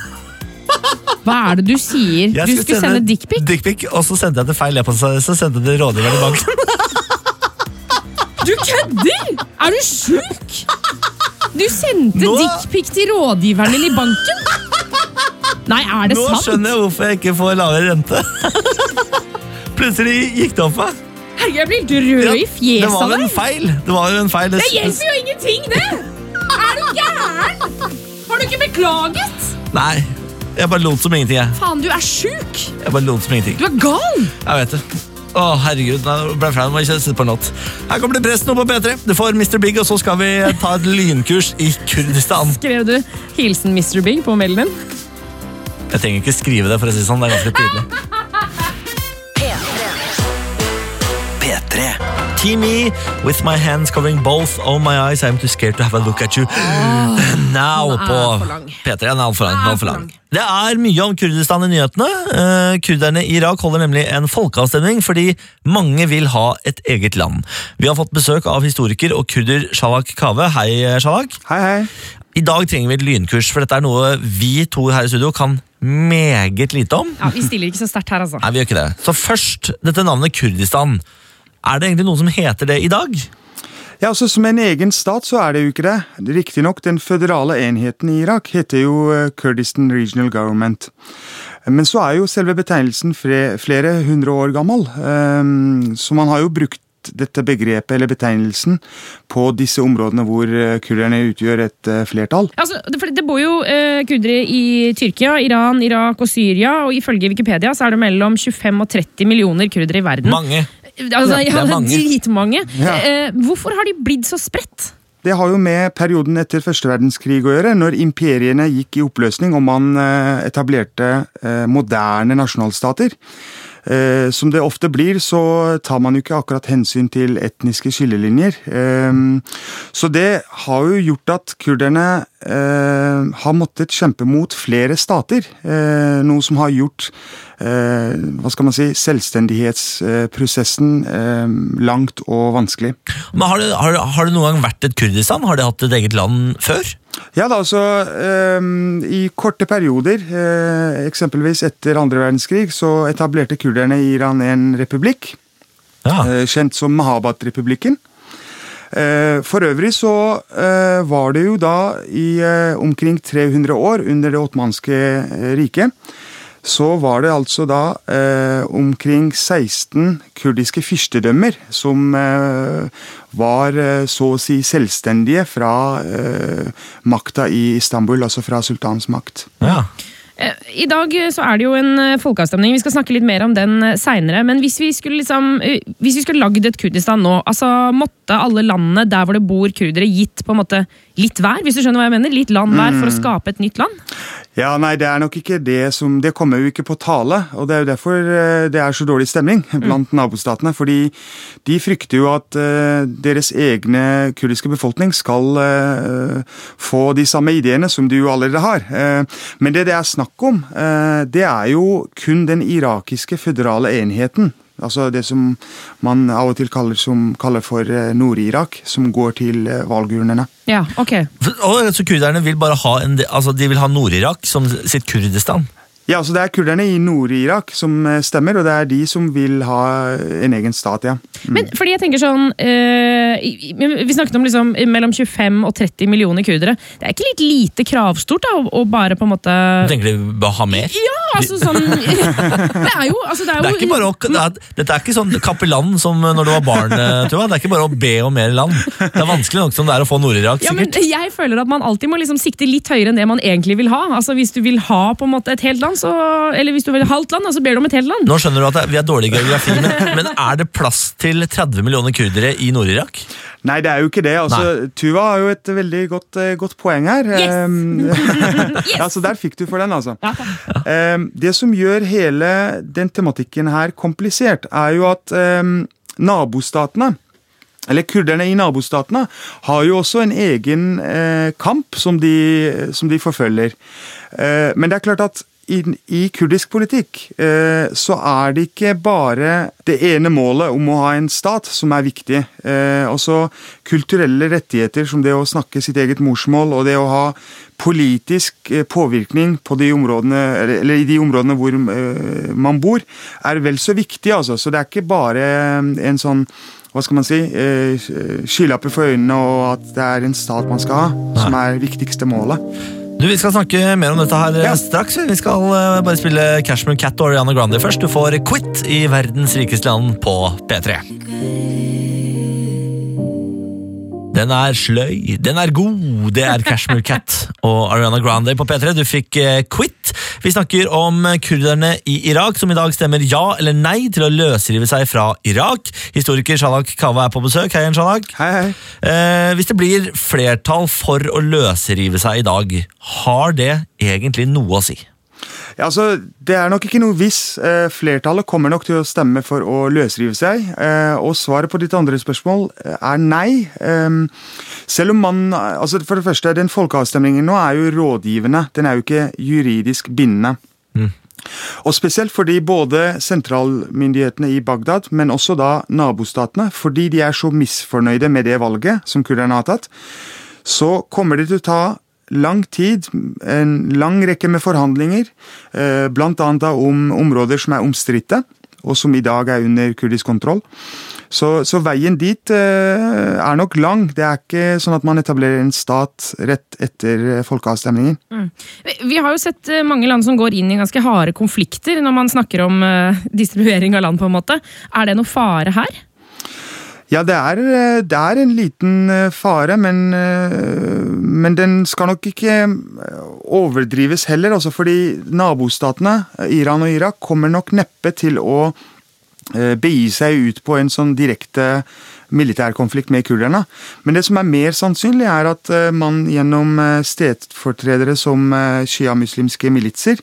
Hva er det du sier? Jeg du skulle sende, sende dickpic? Dickpic, og så sendte jeg til feil e-postadresse, så sendte jeg til rådgiveren i banken. Du kødder! Er du sjuk? Du sendte Nå... dickpic til rådgiveren din i banken? Nei, er det Nå sant? Nå skjønner jeg hvorfor jeg ikke får lavere rente. Plutselig gikk det opp meg. Herregud, jeg blir litt rød ja, i fjeset. Det var jo en feil. Det var jo en feil. Det hjelper jo ingenting, det! Er du gæren? Har du ikke beklaget? Nei, jeg bare lot som ingenting, jeg. Faen, du er sjuk! Jeg bare lot som ingenting. Du er gal! Jeg vet det. Å, herregud, nå ble jeg flau, må ikke sitte på en låt. Her kommer det presten opp på P tre. Du får mister Big, og så skal vi ta et lynkurs i Kurdistan. Skrev du hilsen mister Big på mailen din? Jeg trenger ikke skrive det, for å si sånn, det er ganske tydelig. P tre. Team E, with my hands covering both of my eyes, I'm too scared to have a look at you. Oh, now på P tre. Den er alt for lang. Den er alt for lang. Det er mye om Kurdistan i nyhetene. Uh, kurderne i Irak holder nemlig en folkeavstemning fordi mange vil ha et eget land. Vi har fått besøk av historiker og kurder Shalak Kaveh. Hei, Shalak. Hei, hei. I dag trenger vi et lynkurs, for dette er noe vi to her i studio kan meget lite om. Ja, vi stiller ikke så sterkt her, altså. Nei, vi gjør ikke det. Så først, dette navnet Kurdistan. Er det egentlig noe som heter det i dag? Ja, altså Som en egen stat så er det jo ikke det. Riktig nok, den føderale enheten i Irak heter jo Kurdistan Regional Government. Men så er jo selve betegnelsen flere hundre år gammel. Så man har jo brukt dette begrepet eller betegnelsen på disse områdene hvor kurderne utgjør et flertall. Altså, det, det bor jo uh, kurdere i Tyrkia, Iran, Irak og Syria, og ifølge Wikipedia så er det mellom tjuefem og tretti millioner kurdere i verden. Mange. Altså, ja, det er mange. Dritmange. Ja. Uh, hvorfor har de blitt så spredt? Det har jo med perioden etter første verdenskrig å gjøre, når imperiene gikk i oppløsning og man etablerte moderne nasjonalstater. Som det ofte blir, så tar man jo ikke akkurat hensyn til etniske skillelinjer. Så det har jo gjort at kurderne har måttet kjempe mot flere stater, noe som har gjort hva skal man si, selvstendighetsprosessen langt og vanskelig. Men har det, har, har det noen gang vært et Kurdistan? Har de hatt et eget land før? Ja da, altså um, i korte perioder, uh, eksempelvis etter andre verdenskrig, så etablerte kurderne i Iran en republikk, ja. uh, kjent som Mahabat-republikken. Uh, for øvrig så uh, var det jo da i uh, omkring tre hundre år under det ottomanske uh, riket, så var det altså da eh, omkring seksten kurdiske fyrstedømmer som eh, var eh, så å si selvstendige fra eh, makta i Istanbul, altså fra sultans makt. Ja. I dag så er det jo en folkeavstemning, vi skal snakke litt mer om den senere, men hvis vi skulle liksom, hvis vi skulle lagd et Kurdistan nå, altså måtte alle landene der hvor det bor kurdere gitt på en måte litt hver, hvis du skjønner hva jeg mener, litt land hver for å skape et nytt land? Ja, nei, det er nok ikke det som, det kommer jo ikke på tale, og det er jo derfor det er så dårlig stemning blant mm. nabostatene, fordi de frykter jo at uh, deres egne kurdiske befolkning skal uh, få de samme ideene som de jo allerede har. Uh, men det det er snakk om, uh, det er jo kun den irakiske føderale enheten, altså det som man av og til kaller, som, kaller for Nord-Irak, som går til valgurnene. Ja, ok. Og så kurderne vil bare ha, en, altså de vil ha Nord-Irak som sitt Kurdistan? Ja, altså det er kurderne i Nord-Irak som stemmer, og det er de som vil ha en egen stat, ja. Mm. Men fordi jeg tenker sånn, øh, vi snakket om liksom mellom tjuefem og tretti millioner kurdere. Det er ikke litt lite kravstort da, å bare på en måte... Du tenker de bør ha mer? Ja, altså sånn... det er jo... Altså, det er jo... Det er ikke bare å, det er, dette er ikke sånn kapelland som når du var barn, Tuva. Det er ikke bare å be om mer land. Det er vanskelig nok som det er å få Nord-Irak, sikkert. Ja, men jeg føler at man alltid må liksom sikte litt høyere enn det man egentlig vil ha. Altså hvis du vil ha på en måte et helt land, så, eller hvis du vil ha halvt land, så ber du om et helt land. Nå skjønner du at vi er dårlig i geografi, men, men er det plass til tretti millioner kurdere i Nord-Irak? Nei, det er jo ikke det. Altså, Tuva har jo et veldig godt, godt poeng her. Yes! yes! Ja, så der fikk du for den, altså. Ja. Um, det som gjør hele den tematikken her komplisert, er jo at um, nabostatene, eller kurderne i nabostatene, har jo også en egen eh, kamp som de, som de forfølger. Eh, men det er klart at i, i kurdisk politikk eh, så er det ikke bare det ene målet om å ha en stat som er viktig. Eh, også kulturelle rettigheter som det å snakke sitt eget morsmål og det å ha politisk eh, påvirkning på de områdene, eller, eller i de områdene hvor eh, man bor, er vel så viktig. Altså. Så det er ikke bare en sånn hva skal man si, eh, skylapper for øynene og at det er en stat man skal ha, Nei. Som er viktigste målet. Du, Vi skal snakke mer om dette her ja. straks. Vi skal uh, bare spille Cashmere Cat og Ariana Grande først. Du får Quit i verdens rikeste land på P tre. Den er sløy, den er god. Det er Cashmere Cat og Ariana Grande på P tre. Du fikk uh, Quit. Vi snakker om kurderne i Irak, som i dag stemmer ja eller nei til å løsrive seg fra Irak. Historiker Shalak Kava er på besøk. Hei, Shalak. Hei, hei. Eh, hvis det blir flertall for å løsrive seg i dag, har det egentlig noe å si? Ja, altså, det er nok ikke noe hvis. Eh, flertallet kommer nok til å stemme for å løsrive seg, eh, og svaret på ditt andre spørsmål er nei. Eh, selv om man, altså for det første, den folkeavstemningen nå er jo rådgivende, den er jo ikke juridisk bindende. Mm. Og spesielt fordi både sentralmyndighetene i Bagdad, men også da nabostatene, fordi de er så misfornøyde med det valget som kurderne har tatt, så kommer det til å ta lang tid, en lang rekke med forhandlinger, blant annet om områder som er omstridte, og som i dag er under kurdisk kontroll. Så, så veien dit er nok lang. Det er ikke sånn at man etablerer en stat rett etter folkeavstemningen. Mm. Vi har jo sett mange land som går inn i ganske harde konflikter når man snakker om distribuering av land på en måte. Er det noe fare her? Ja, det er, det er en liten fare, men, men den skal nok ikke overdrives heller, altså fordi nabostatene, Iran og Irak, kommer nok neppe til å begi seg ut på en sånn direkte militærkonflikt med kurderne. Men det som er mer sannsynlig er at man gjennom stedfortredere som shia-muslimske militser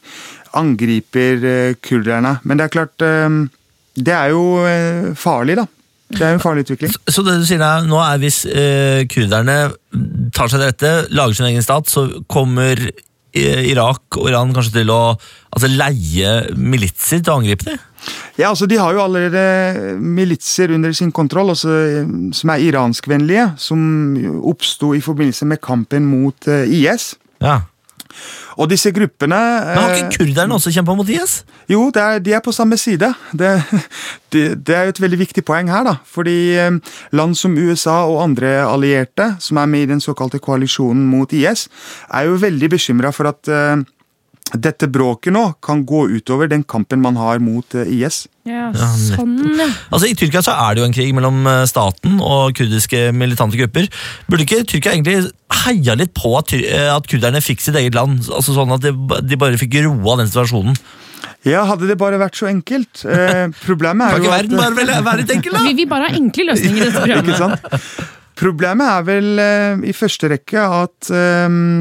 angriper kurderne. Men det er klart, det er jo farlig da. Det er en farlig utvikling. Så, så det du sier er, nå er hvis eh, kurderne tar seg til rette, lager sin egen stat, så kommer Irak og Iran kanskje til å altså, leie militser til å angripe det? Ja, altså de har jo allerede militser under sin kontroll, også, som er iranskvennlige, som oppstod i forbindelse med kampen mot uh, I S. Ja. Og disse gruppene... Men har ikke kurderne også kjempet mot I S? Jo, det er, de er på samme side. Det, det, det er jo et veldig viktig poeng her, da. Fordi land som U S A og andre allierte, som er med i den såkalte koalisjonen mot I S, er jo veldig bekymret for at uh, dette bråket nå kan gå utover den kampen man har mot uh, I S. Ja, sånn, ja. Altså I Tyrkia så er det jo en krig mellom staten og kurdiske militante grupper. Burde ikke Tyrkia egentlig heia litt på at, at kurderne fikk sitt eget land, altså sånn at de, de bare fikk roa den situasjonen? Ja, hadde det bare vært så enkelt. Eh, problemet er jo at... Kan ikke verden bare være litt enkel da? Vi vil bare ha enkle løsninger i dette programmet. Ikke sant? Problemet er vel eh, i første rekke at... Eh,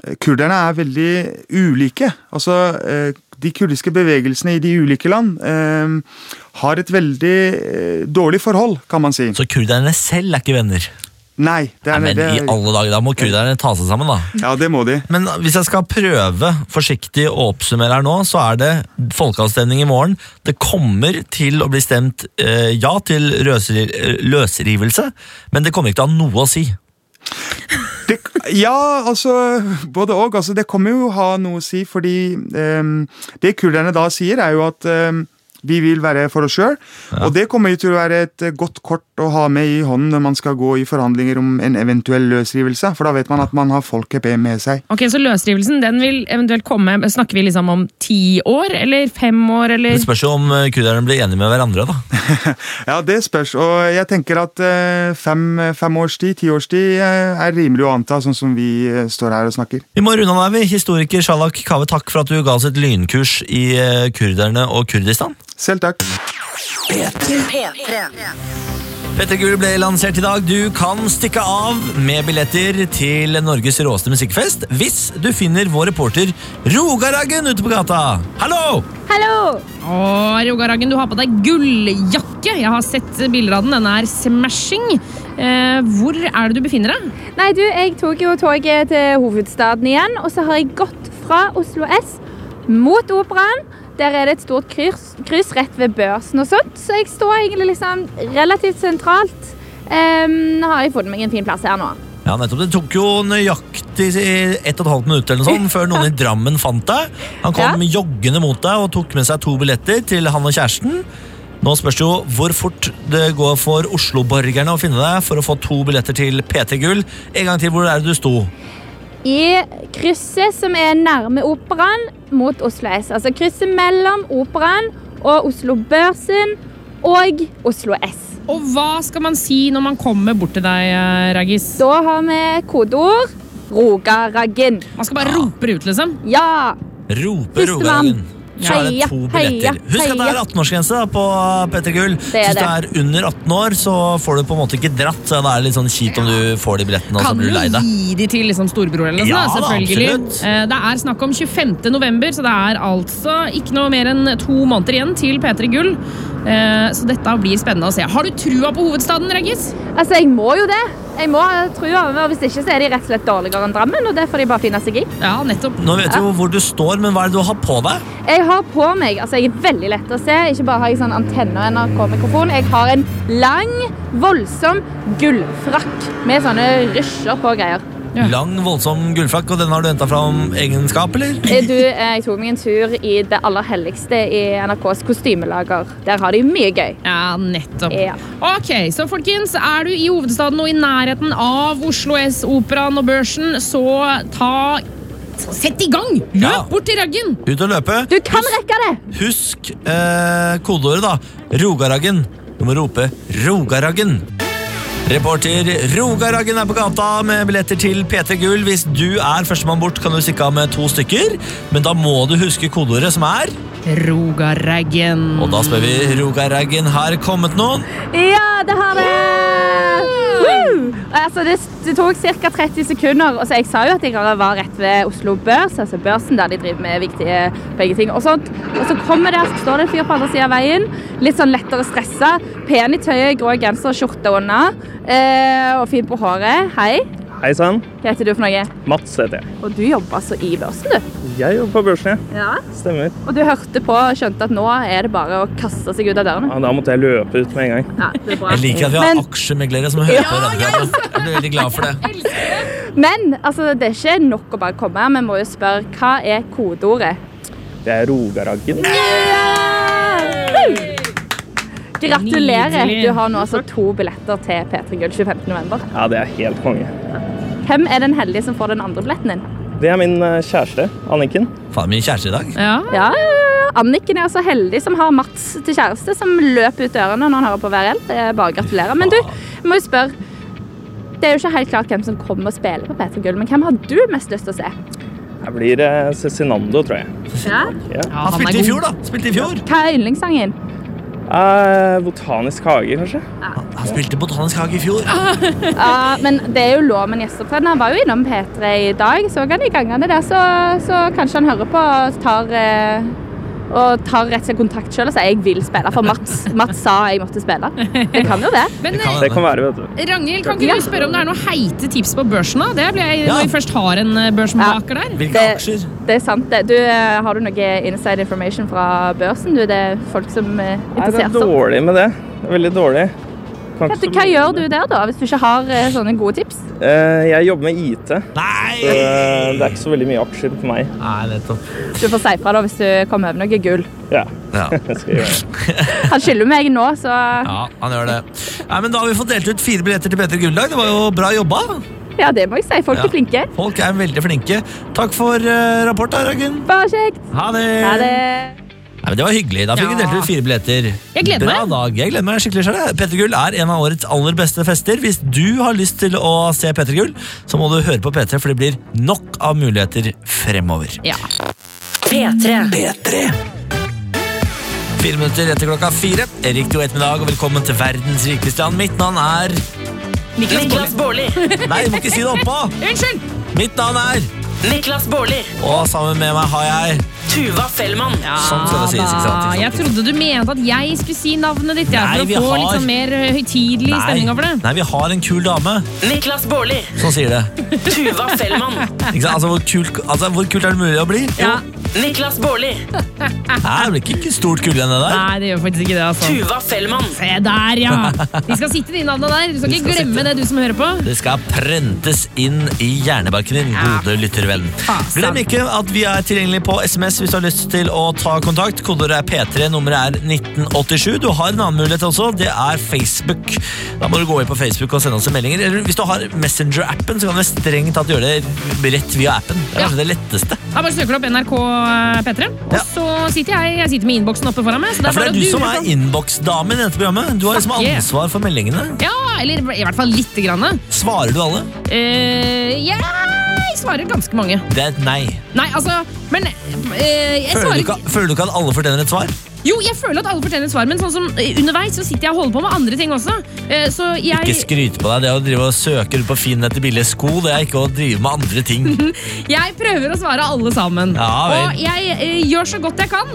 kurderne er veldig ulike. Altså, de kurdiske bevegelsene i de ulike land eh, har et veldig eh, dårlig forhold, kan man si. Så kurderne selv er ikke venner? Nei. Det er, Nei men det er, i alle dager, da må kurderne ta seg sammen da. Ja, det må de. Men hvis jeg skal prøve forsiktig å oppsummere her nå, så er det folkeavstemning i morgen. Det kommer til å bli stemt eh, ja til løsri, løsrivelse, men det kommer ikke til å ha noe å si. Det, ja, altså, både og. Altså, det kommer jo ha noe å si, fordi eh, det kurderne da sier er jo at eh, vi vil være for oss selv, ja. Og det kommer jo til å være et godt kort å ha med i hånden når man skal gå i forhandlinger om en eventuell løsrivelse, for da vet man at man har folket med seg. Ok, så løsrivelsen, den vil eventuelt komme, snakker vi liksom om ti år, eller fem år, eller? Det spørs jo om kurderne blir enige med hverandre, da. Ja, det spørs, og jeg tenker at fem, fem års tid, ti års tid er rimelig å anta, sånn som vi står her og snakker. Vi må runde av deg, historiker Shalak Kaveh, takk for at du ga oss et lynkurs i kurderne og Kurdistan. Selv takk. P tre. Petter Gull ble lansert i dag. Du kan stikke av med billetter til Norges råeste musikkfest hvis du finner vår reporter Rogaraggen ute på gata. Hallo! Hallo! Åh, Rogaraggen, du har på deg gulljakke. Jeg har sett bilder av den. Den er smashing. Eh, hvor er det du befinner deg? Nei, du, jeg tok jo toget til hovedstaden igjen, og så har jeg gått fra Oslo S mot Operaen. Der er det et stort kryss, kryss rett ved børsen og sånt, så jeg står egentlig liksom relativt sentralt. Um, har jeg funnet meg en fin plass her nå. Ja, nettopp. Det tok jo nøyaktig ett og et halvt minutt eller noe sånt, før noen i Drammen fant deg. Han kom ja. joggende mot deg og tok med seg to billetter til han og kjæresten. Nå spørs jo hvor fort det går for Oslo-borgerne å finne deg for å få to billetter til P T Gull. En gang til, hvor er det du sto? I krysset som er nærme Operaen mot Oslo S. Altså krysset mellom Operaen og Oslo Børsen og Oslo S. Og hva skal man si når man kommer bort til deg, Raggis? Da har vi kodeord Rogaraggen. Man skal bare ja. rope ut, liksom? Ja! Rope Rogaraggen. Så er det to billetter. Husk at det er atten-årsgrense på P T Gull. Det er Hvis du er under atten år, så får du på en måte ikke dratt, så det er litt sånn kjipt om du får de billettene, og så blir du lei deg. Kan du gi de til liksom storbror eller noe ja, sånt, selvfølgelig. Absolutt. Det er snakk om tjuefemte november, så det er altså ikke noe mer enn to måneder igjen til P tre Gull. Så dette blir spennende å se. Har du trua på hovedstaden, Raggis? Altså, jeg må jo det. Jeg må ha trua, og hvis ikke så er de rett og slett dårligere enn Drammen, og det får de bare finne seg i. Ja, nettopp. Nå vet du jo hvor du står, men hva er det du har på deg? Jeg har på meg, altså jeg er veldig lett å se, ikke bare har jeg sånn antenne og N R K-mikrofon, jeg har en lang, voldsom gullfrakk med sånne rysjer på greier. Ja. Lang, voldsom gullfrakk, og den har du hentet fra om egenskap, eller? Du, jeg tok meg en tur i det aller helligste i N R K's kostymelager. Der har de mye gøy. Ja, nettopp. Ja. Ok, så folkens, er du i hovedstaden og i nærheten av Oslo S, Operaen og Børsen, så ta... Sett i gang! Løp ja. bort til Raggen! Ut og løpe. Du kan husk, rekke det! Husk eh, kodeordet da. Rogaraggen. Du må rope Rogaraggen. Reporter Rogaraggen er på gata med billetter til P T Gull. Hvis du er førstemann bort, kan du stikke av med to stykker. Men da må du huske kodeordet, som er Rogaraggen. Og da spør vi Rogaraggen, har kommet noen? Ja, det har det! Woo! Altså, det, det tok ca. tretti sekunder. Altså, jeg sa jo at jeg var rett ved Oslo Børs, altså børsen der de driver med viktige begge ting og sånt. Og så kommer der, så står det en fyr på andre siden av veien, litt sånn lettere stresset, pen i tøyet, grå genser, skjorte unna, eh, og fint på håret. Hei. Hei sann. Hva heter du for noe? Mats heter jeg. Og du jobber altså i børsen, du? Jeg jobber på børsen, ja. Stemmer. Og du hørte på og skjønte at nå er det bare å kaste seg ut av dørene? Ja, da måtte jeg løpe ut med en gang. Ja, det er bra. Jeg liker at vi har Men... aksjemeglere som hører på radioprogrammet. Jeg blir veldig glad for det. Men altså, det er ikke nok å bare komme her. Vi må jo spørre, hva er kodeordet? Det er Rogaraggen. Ja! Gratulerer. Du har nå altså to billetter til P tre Gull tjuefemte november. Ja, det er helt konge. Hvem er den heldige som får den andre billetten din? Det er min kjæreste, Anniken. Faen, min kjæreste i dag. Ja. Ja, ja, ja. Anniken er så heldig som har Mats til kjæreste, som løper ut ørene når han hører på V R L. Det er bare å gratulere. Men du, jeg må jo spørre, det er jo ikke helt klart hvem som kommer og spiller på P tre Gull, men hvem har du mest lyst til å se? Jeg blir eh, Cezinando, tror jeg. Ja? Ja. Han spilte i fjor, da. Spilte i fjor. Hva er yndlingssangen? Eh, botanisk hage, kanskje? Han spilte Botanisk hage i fjor. Ja, men det er jo lov med en gjesteopptreden. Han var jo innom P tre i dag, så han i gangene der, så, så kanskje han hører på og tar, eh, og tar rett og slett kontakt selv og sier jeg vil spille, for Mats, Mats sa jeg måtte spille. Det kan jo det. Men, Det kan Det kan være, vet du. Ragnhild, kan ikke du spørre om det er noe heite tips på børsen da? Det blir jeg, Ja. når vi først har en eh, børsmaker der. Hvilke Det- aksjer? Det er sant det. Du, eh, har du noe inside information fra børsen? Du, det er folk som er Nei, det er interessert sånn. dårlig med det. Det er veldig dårlig. Kan Hva, ikke så hva mye- gjør du der da, hvis du ikke har eh, sånne gode tips? Eh, jeg jobber med I T, Nei! så eh, det er ikke så veldig mye aksjer for meg. Nei, nettopp. Du får si fra da hvis du kommer over noe gull. Ja, Ja. jeg skal gjøre det. Han skylder meg nå, så Ja, han gjør det. Nei, men da har vi fått delt ut fire billetter til P tre Gulldag. Det var jo bra jobba. ja, det må jeg si. Folk Ja. er flinke. Folk er veldig flinke. Takk for uh, rapport, da, Ragen. Bare kjekt. Ha det. Ha det. Nei, men det var hyggelig. Da fikk vi Ja. delt ut fire billetter. Jeg gleder Bra meg. dag. Jeg gleder meg skikkelig selv. P tre Gull er en av årets aller beste fester. Hvis du har lyst til å se P tre Gull, så må du høre på P tre, for det blir nok av muligheter fremover. Ja. P tre. P tre. Fire minutter etter klokka fire. Riktig god ettermiddag, og velkommen til verdens rikeste land. Mitt navn er... Niklas Baarli. Nei, du må ikke si det oppå! Unnskyld! Mitt navn er... Niklas Baarli. Og sammen med meg har jeg... Tuva Fellmann. Sånn skal det sies, ikke sant? Ikke sant, Jeg ikke sant. trodde du mente at jeg skulle si navnet ditt, ja, Nei, for vi å få har- litt sånn mer eh, høytidelig stemning over det. Nei, vi har en kul dame Niklas Baarli. som sier det. Tuva Fellmann. Ikke sant? Altså, hvor kult, altså, hvor kult er det mulig å bli? Ja. Niklas Baarli. Nei, det blir ikke stort kulere enn det der. Nei, det gjør faktisk ikke det, altså. Tuva Fellmann. Se der, ja! De skal sitte, de navnene der. Du skal De ikke skal glemme sitte. det, du som hører på. Det skal prentes inn i hjernebarken din, gode lyttervenn. Fasen. Glem ikke at vi er tilgjengelig på S M S hvis du har lyst til å ta kontakt. Kodeordet er P tre, nummeret er nitten åttisju. Du har en annen mulighet også, det er Facebook. Da må du gå inn på Facebook og sende oss meldinger. Eller hvis du har Messenger-appen, så kan du strengt tatt gjøre det rett via appen. Det er kanskje det letteste. Da bare søker du opp N R K P tre, og Ja. så sitter jeg, jeg sitter med innboksen oppe foran meg. Så det Ja, er for det bare er du å som dure er på. innboksdamen i dette programmet. Du har liksom Fuck yeah. ansvar for meldingene. Ja, eller i hvert fall litt grann. Svarer du alle? Eh, ja, jeg svarer ganske mange. Det er et nei. Nei, altså, men eh, jeg Føler svarer du, ikke, føler du ikke at alle fortjener et svar? Jo, jeg føler at alle fortjener et svar, men sånn som eh, underveis så sitter jeg og holder på med andre ting også. Eh, så jeg Ikke skryt på deg. Det å drive og søke på Finn etter billige sko, det er ikke å drive med andre ting. Jeg prøver å svare alle sammen. Ja, vel. og jeg eh, gjør så godt jeg kan.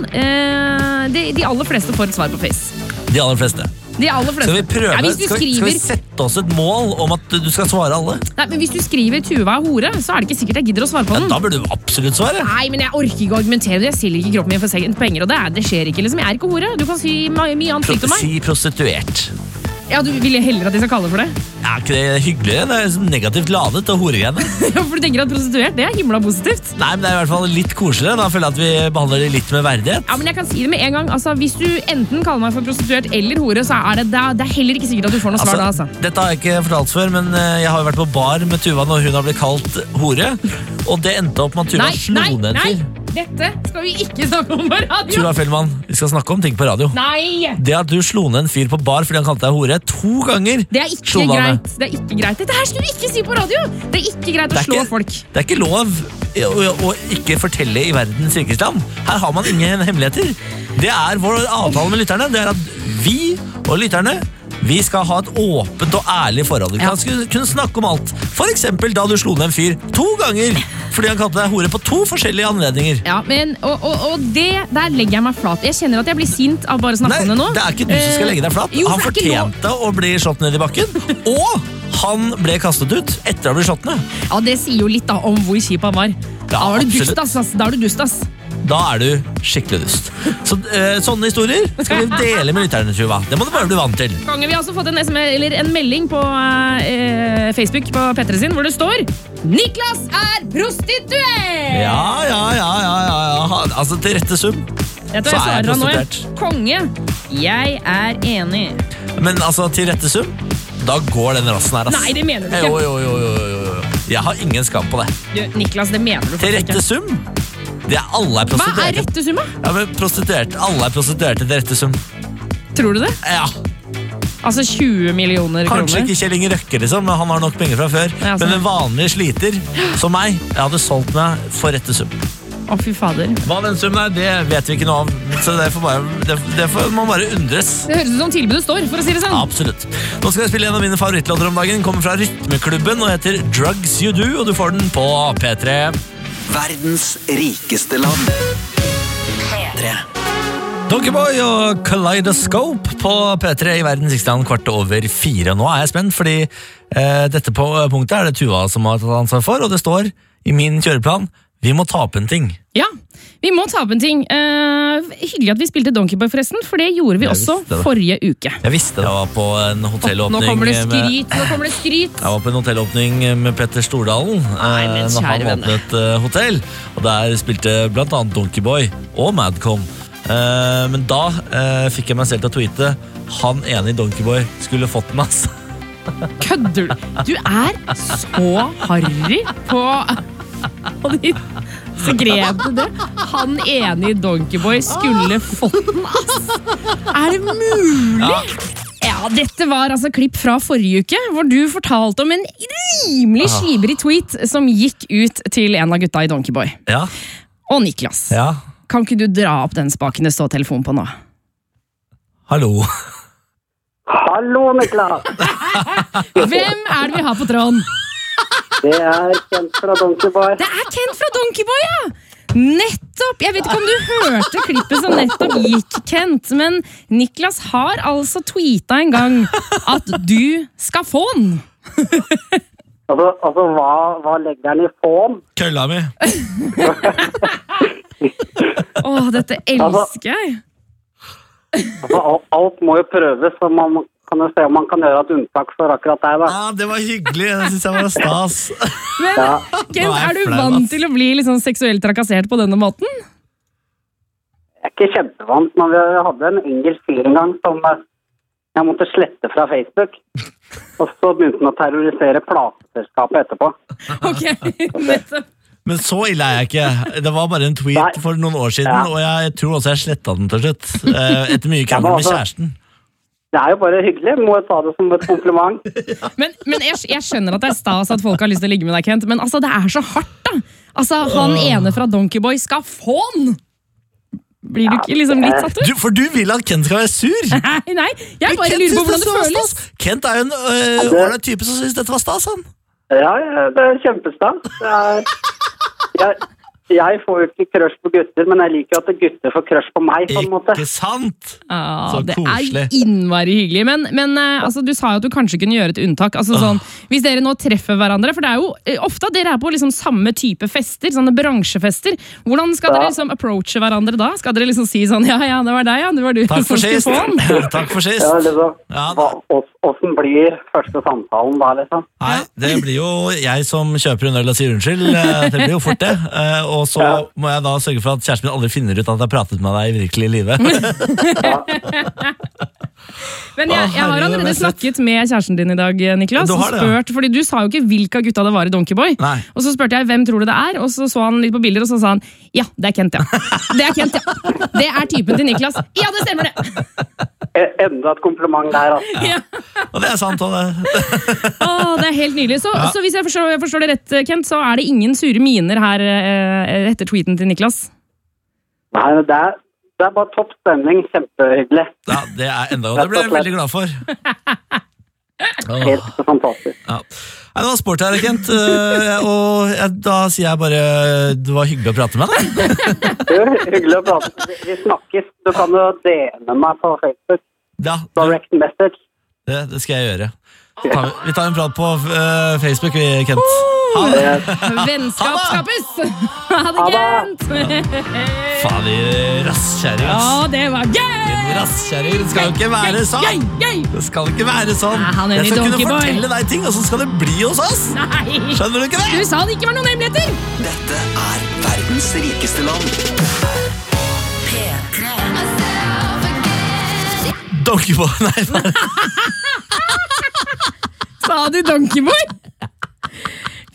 Eh, de, de aller fleste får et svar på Face. De aller fleste. De aller fleste. Skal vi prøve? Ja, hvis du skal, vi, skal skriver, vi sette oss et mål om at du skal svare alle? nei, men hvis du skriver Tuva er hore, så er det ikke sikkert jeg gidder å svare på Ja, den. da burde du absolutt svare. Nei, men jeg orker ikke å argumentere. Jeg selger ikke kroppen min for seg- penger, og det, er, det skjer ikke. liksom. Jeg er ikke hore. Du kan si my- mye annet stygt om meg. Si prostituert. Ja, du vil heller at jeg skal kalle det for det? Er ikke det hyggeligere? Det er liksom negativt ladet og horegreiene. Ja, for du tenker at prostituert, det er himla positivt. Nei, men det er i hvert fall litt koseligere. Da føler jeg at vi behandler det litt med verdighet. Ja, men jeg kan si det med en gang. Altså, hvis du enten kaller meg for prostituert eller hore, så er det, det, er, det er heller ikke sikkert at du får noe svar da, altså. Dette har jeg ikke fortalt før, men eh, jeg har jo vært på bar med Tuva når hun har blitt kalt hore. Og det endte opp med at Tuva Nei, slo nei, ned en nei! fyr. Dette skal vi ikke snakke om på radio! Tuva Fellmann, vi skal snakke om ting på radio. Nei! Det at du slo ned en fyr på bar fordi han kalte deg hore to ganger. Det er ikke Slo han ned. greit. Det er ikke greit. Dette her skal du ikke si på radio! Det er ikke greit å Det er slå ikke- folk. Det er ikke lov å, å, å ikke fortelle i verdens rikeste land. Her har man ingen hemmeligheter. Det er vår avtale med lytterne. Det er at vi og lytterne vi skal ha et åpent og ærlig forhold. Vi Ja. kan skulle kunne snakke om alt. For eksempel da du slo ned en fyr to ganger fordi han kalte deg hore på to forskjellige anledninger. Ja, men, og, og, og det, der legger jeg meg flat. Jeg kjenner at jeg blir sint av bare å snakke Nei, om det nå. det er ikke du som skal legge deg flat. Eh, jo, Han det er ikke lov. fortjente å bli slått ned i bakken. Og han ble kastet ut etter å ha blitt slått ned. Ja, det sier jo litt da om hvor kjip han var. Da var du absolutt. dust, ass. ass. Da er du dust, ass. Da er du skikkelig dust. Så, eh, sånne historier skal vi dele med lytterne, Tuva. Det må du bare bli vant til. Konge, vi har også fått en, S M S, eller en melding på eh, Facebook på Petre sin, hvor det står Niklas er prostituert! Ja, ja, ja, ja, ja, ja. Altså til rette sum. Vet du så hva er jeg jeg svarer han nå? prostituert. Konge, jeg er enig. Men altså til rette sum, da går den rassen her, ass. Nei, det mener du Jo, ikke. jo, jo, jo, jo, jo. Jeg har ingen skam på det. Du, Niklas, det mener du Til faktisk rette ikke. sum, det er alle er Hva er prostituerte. rette summa? Ja, men prostituerte, alle er prostituerte til rette sum. Tror du det? Ja, Altså tjue millioner kanskje kroner? ikke Kjell Inge Røkke, liksom, men han har nok penger fra før. Ja, sånn. Men en vanlig sliter som meg, jeg hadde solgt meg for rette sum. Å, fy fader. Hva den summen er, det vet vi ikke noe om. Så det får, bare, det, det får man bare undres. Det høres ut som tilbudet står, for å si det sånn. Absolutt. Nå skal jeg spille en av mine favorittlåter om dagen. Kommer fra Rytmeklubben og heter Drugs You Do, og du får den på P tre. Verdens rikeste land. P tre. Donkeyboy og Kaleidoscope på P tre i Verdens rikeste land kvart over fire. Nå er jeg spent, fordi eh, dette på punktet er det Tuva som har tatt ansvar for, og det står i min kjøreplan, vi må ta opp en ting. Ja, vi må ta opp en ting. Uh, hyggelig at vi spilte Donkeyboy forresten, for det gjorde vi Jeg også visste det. forrige uke. Jeg visste det. Jeg var på en hotellåpning. Nå kommer det med- skryt, nå kommer det skryt. Jeg var på en hotellåpning med Petter Stordalen Nei, men eh, når han kjære venne. åpnet eh, hotell. Og der spilte blant annet Donkeyboy og Madcom. Eh, men da eh, fikk jeg meg selv til å tweete han ene i Donkeyboy skulle fått den, ass. Kødder du? Du er så harry på... Og de, så grep du det. Han ene i Donkeyboy skulle fått den, ass. Er det mulig? Ja. Ja, dette var altså klipp fra forrige uke, hvor du fortalte om en rimelig slibrig tweet som gikk ut til en av gutta i Donkeyboy. Ja. Og Niklas, Ja. kan ikke du dra opp den spaken det står telefon på nå? Hallo. Hallo, Niklas! Hvem er det vi har på tråden? Det er Kent fra Donkeyboy. Det er Kent fra Donkeyboy, ja! Nettopp! Jeg vet ikke om du hørte klippet som nettopp gikk, Kent, men Niklas har altså tweetet en gang at du skal få den. Altså, altså hva, hva legger han i fån? Kølla mi. Åh, dette elsker jeg. Altså, alt, alt må jo prøves, så man kan jo se om man kan gjøre et unntak for akkurat deg, da. Ja, det var hyggelig. Det synes jeg var stas. Men Ja. Kent, Nå er jeg er du flau, vant ass. til å bli liksom seksuelt trakassert på denne måten? Jeg er ikke kjempevant, men vi hadde en engelsk fyr en gang som eh, jeg måtte slette fra Facebook. Og så begynte han å terrorisere plateselskapet etterpå. Ok, nettopp. Men så ille er jeg ikke. Det var bare en tweet Nei. for noen år siden, Ja. og jeg tror også jeg slettet den til slutt. eh, Etter mye Ja, krangel men med altså- kjæresten. Det er jo bare hyggelig, må jo ta det som et kompliment. Men, men jeg, jeg skjønner at det er stas at folk har lyst til å ligge med deg, Kent, men altså, det er så hardt, da. Altså, han ene fra Donkeyboy skal få den! Blir du ikke liksom litt satt ut? Du, for du vil at Kent skal være sur. Nei, nei, jeg Men bare Kent lurer på synes hvordan det var føles. stas. Kent er jo en øh, ålreit type som synes dette var stas, han. Ja, ja, det er kjempestas. Det er... Jeg, jeg får jo ikke crush på gutter, men jeg liker jo at gutter får crush på meg, på en måte. Ikke sant? Ja, Så det koselig. er innmari hyggelig. Men, men eh, altså, du sa jo at du kanskje kunne gjøre et unntak. Altså, sånn, hvis dere nå treffer hverandre, for det er jo eh, ofte at dere er på liksom samme type fester, sånne bransjefester. Hvordan skal dere Ja. liksom approache hverandre da? Skal dere liksom si sånn, ja, ja, det var deg, ja, det var du Takk som for skulle sist. få den? Takk for sist. Ja, liksom, Ja, hva, ås- Åssen blir første samtalen da, liksom? Nei, det blir jo jeg som kjøper en øl og sier unnskyld. eh, Det blir jo fort det. Eh, Og så Ja. må jeg da sørge for at kjæresten min aldri finner ut at jeg har pratet med deg i virkelig livet. Men jeg, Å, jeg har herregud, allerede det er snakket med kjæresten din i dag, Niklas. Du Og har det, ja. spurt, fordi du sa jo ikke hvilke gutta det var i Donkeyboy. Nei. Og så spurte jeg hvem tror du det er, og så så han litt på bilder, og så sa han ja, det er Kent, ja. Det er Kent, ja. Det er typen til Niklas. Ja, det stemmer det! E- Enda et kompliment der, altså. Ja. Og det er sant, og det. Åh, det er helt nydelig. Så, så hvis jeg forstår, jeg forstår det rett, Kent, så er det ingen sure miner her eh, etter tweeten til Niklas? Nei, det er, det er bare topp stemning, kjempehyggelig. Ja, det er enda godt. Det ble jeg veldig glad for. Åh. Helt fantastisk. Ja. Nei, det var sport her, Kent. eh, Og jeg, da sier jeg bare det var hyggelig å prate med deg. Det er hyggelig å prate. Vi- Vi snakkes. Du kan jo D M meg på Facebook. Ja, Direct message. det, det skal jeg gjøre. Ta, vi tar en prat på eh, Facebook, vi, Kent. Ha det. Vennskap skapes! Ha det, Ha det. Kent! Faen, de rasskjæring, ass. Ja, det var gøy! Rasskjæring, det skal jo ikke være sånn. Gøy, gøy! Det skal ikke være sånn. Nei, han er Jeg en skal kunne donkeyboy. fortelle deg ting, og så skal det bli hos oss. Nei! Skjønner du ikke Du det? sa det ikke var noen hemmeligheter! Dette er verdens rikeste land. Donkeyboy, nei, bare. Sa du Donkeyboy?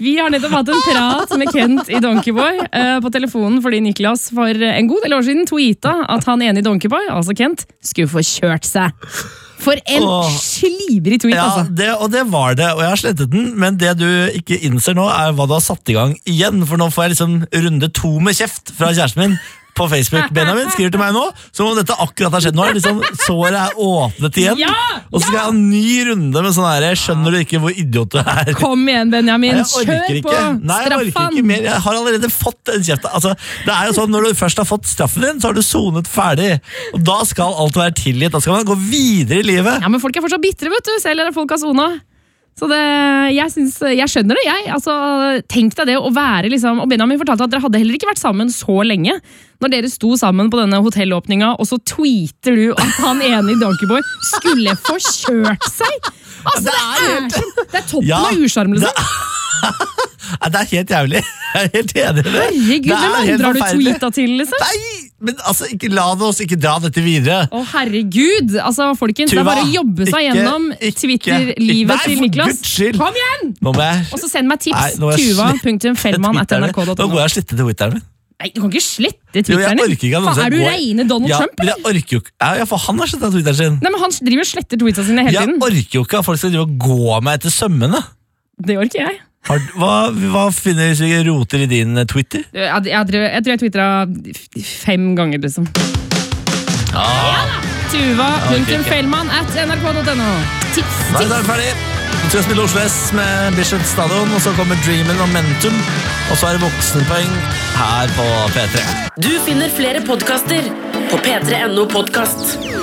Vi har nettopp hatt en prat med Kent i Donkeyboy uh, på telefonen fordi Niklas for en god del år siden tweeta at han enig i Donkeyboy, altså Kent, skulle få kjørt seg. For en Åh. slibrig tweet, Ja, altså. det, og det var det, og jeg har slettet den, men det du ikke innser nå er hva du har satt i gang igjen, for nå får jeg liksom runde to med kjeft fra kjæresten min på Facebook. Benjamin skriver til meg nå, som om dette akkurat har skjedd nå, liksom, såret er åpnet igjen, Ja! og så skal jeg ha en ny runde med sånn her, skjønner du ikke hvor idiot du er? Kom igjen, Benjamin. Jeg orker Kjør ikke. på. Nei, jeg orker Straffan. ikke mer. Jeg har allerede fått en kjeft. Altså, det er jo sånn, når du først har fått straffen din, så har du sonet ferdig. Og da skal alt være tilgitt. Da skal man gå videre i livet. Ja, men folk er fortsatt bitre, vet du, selv er det folk har sona. Så det, jeg, synes, jeg skjønner det, jeg. Altså, tenk deg det å være liksom, og Benjamin fortalte at dere hadde heller ikke vært sammen så lenge. Når dere sto sammen på denne hotellåpninga, og så tweeter du at han ene i Donkeyboy skulle få kjørt seg. Altså, det er, helt, det er toppen Ja, av usjarm, liksom. Nei, det er helt jævlig. Jeg er helt enig i det. Herregud, Det er hvem helt andre har du forferdelig. tweetet til, liksom? Nei, men altså, ikke la oss ikke dra dette videre. Å, herregud. Altså, folkens, det er bare å jobbe seg Ikke- gjennom ikke- Twitter-livet Nei, til for Niklas. Guds skyld. Kom igjen! Nå må jeg... Og så send meg tips. Nei, nå må jeg tuva slette punktum fellmann at Twitteren n r k min. punktum Nå no. går jeg og sletter til Twitteren min. Nei, du kan ikke slette Jo, jeg Twitteren orker ikke at noen Faen, Er du går- reine Donald ja, Trump? men jeg orker jo ikke. Ja, ja, for han har slettet Twitteren sin. Nei, men Han driver og sletter tweetsa sine hele Jeg tiden. orker jo ikke at folk skal drive og gå meg etter sømmene. Det orker jeg. Har, hva, hva finner hvis vi roter i din eh, Twitter? Jeg, jeg, jeg, tror- jeg tror jeg twittra fem ganger, liksom. Ah. tuva punktum ikke. fellmann at n r k punktum no. Tips, Nei, tips. da er vi ferdig. Vi skal spille Oslo S med Bislett Stadion, og så kommer Dreamen og Mentum. Og så er det voksenpoeng her på P tre. Du finner flere podkaster på p tre punktum no podkast.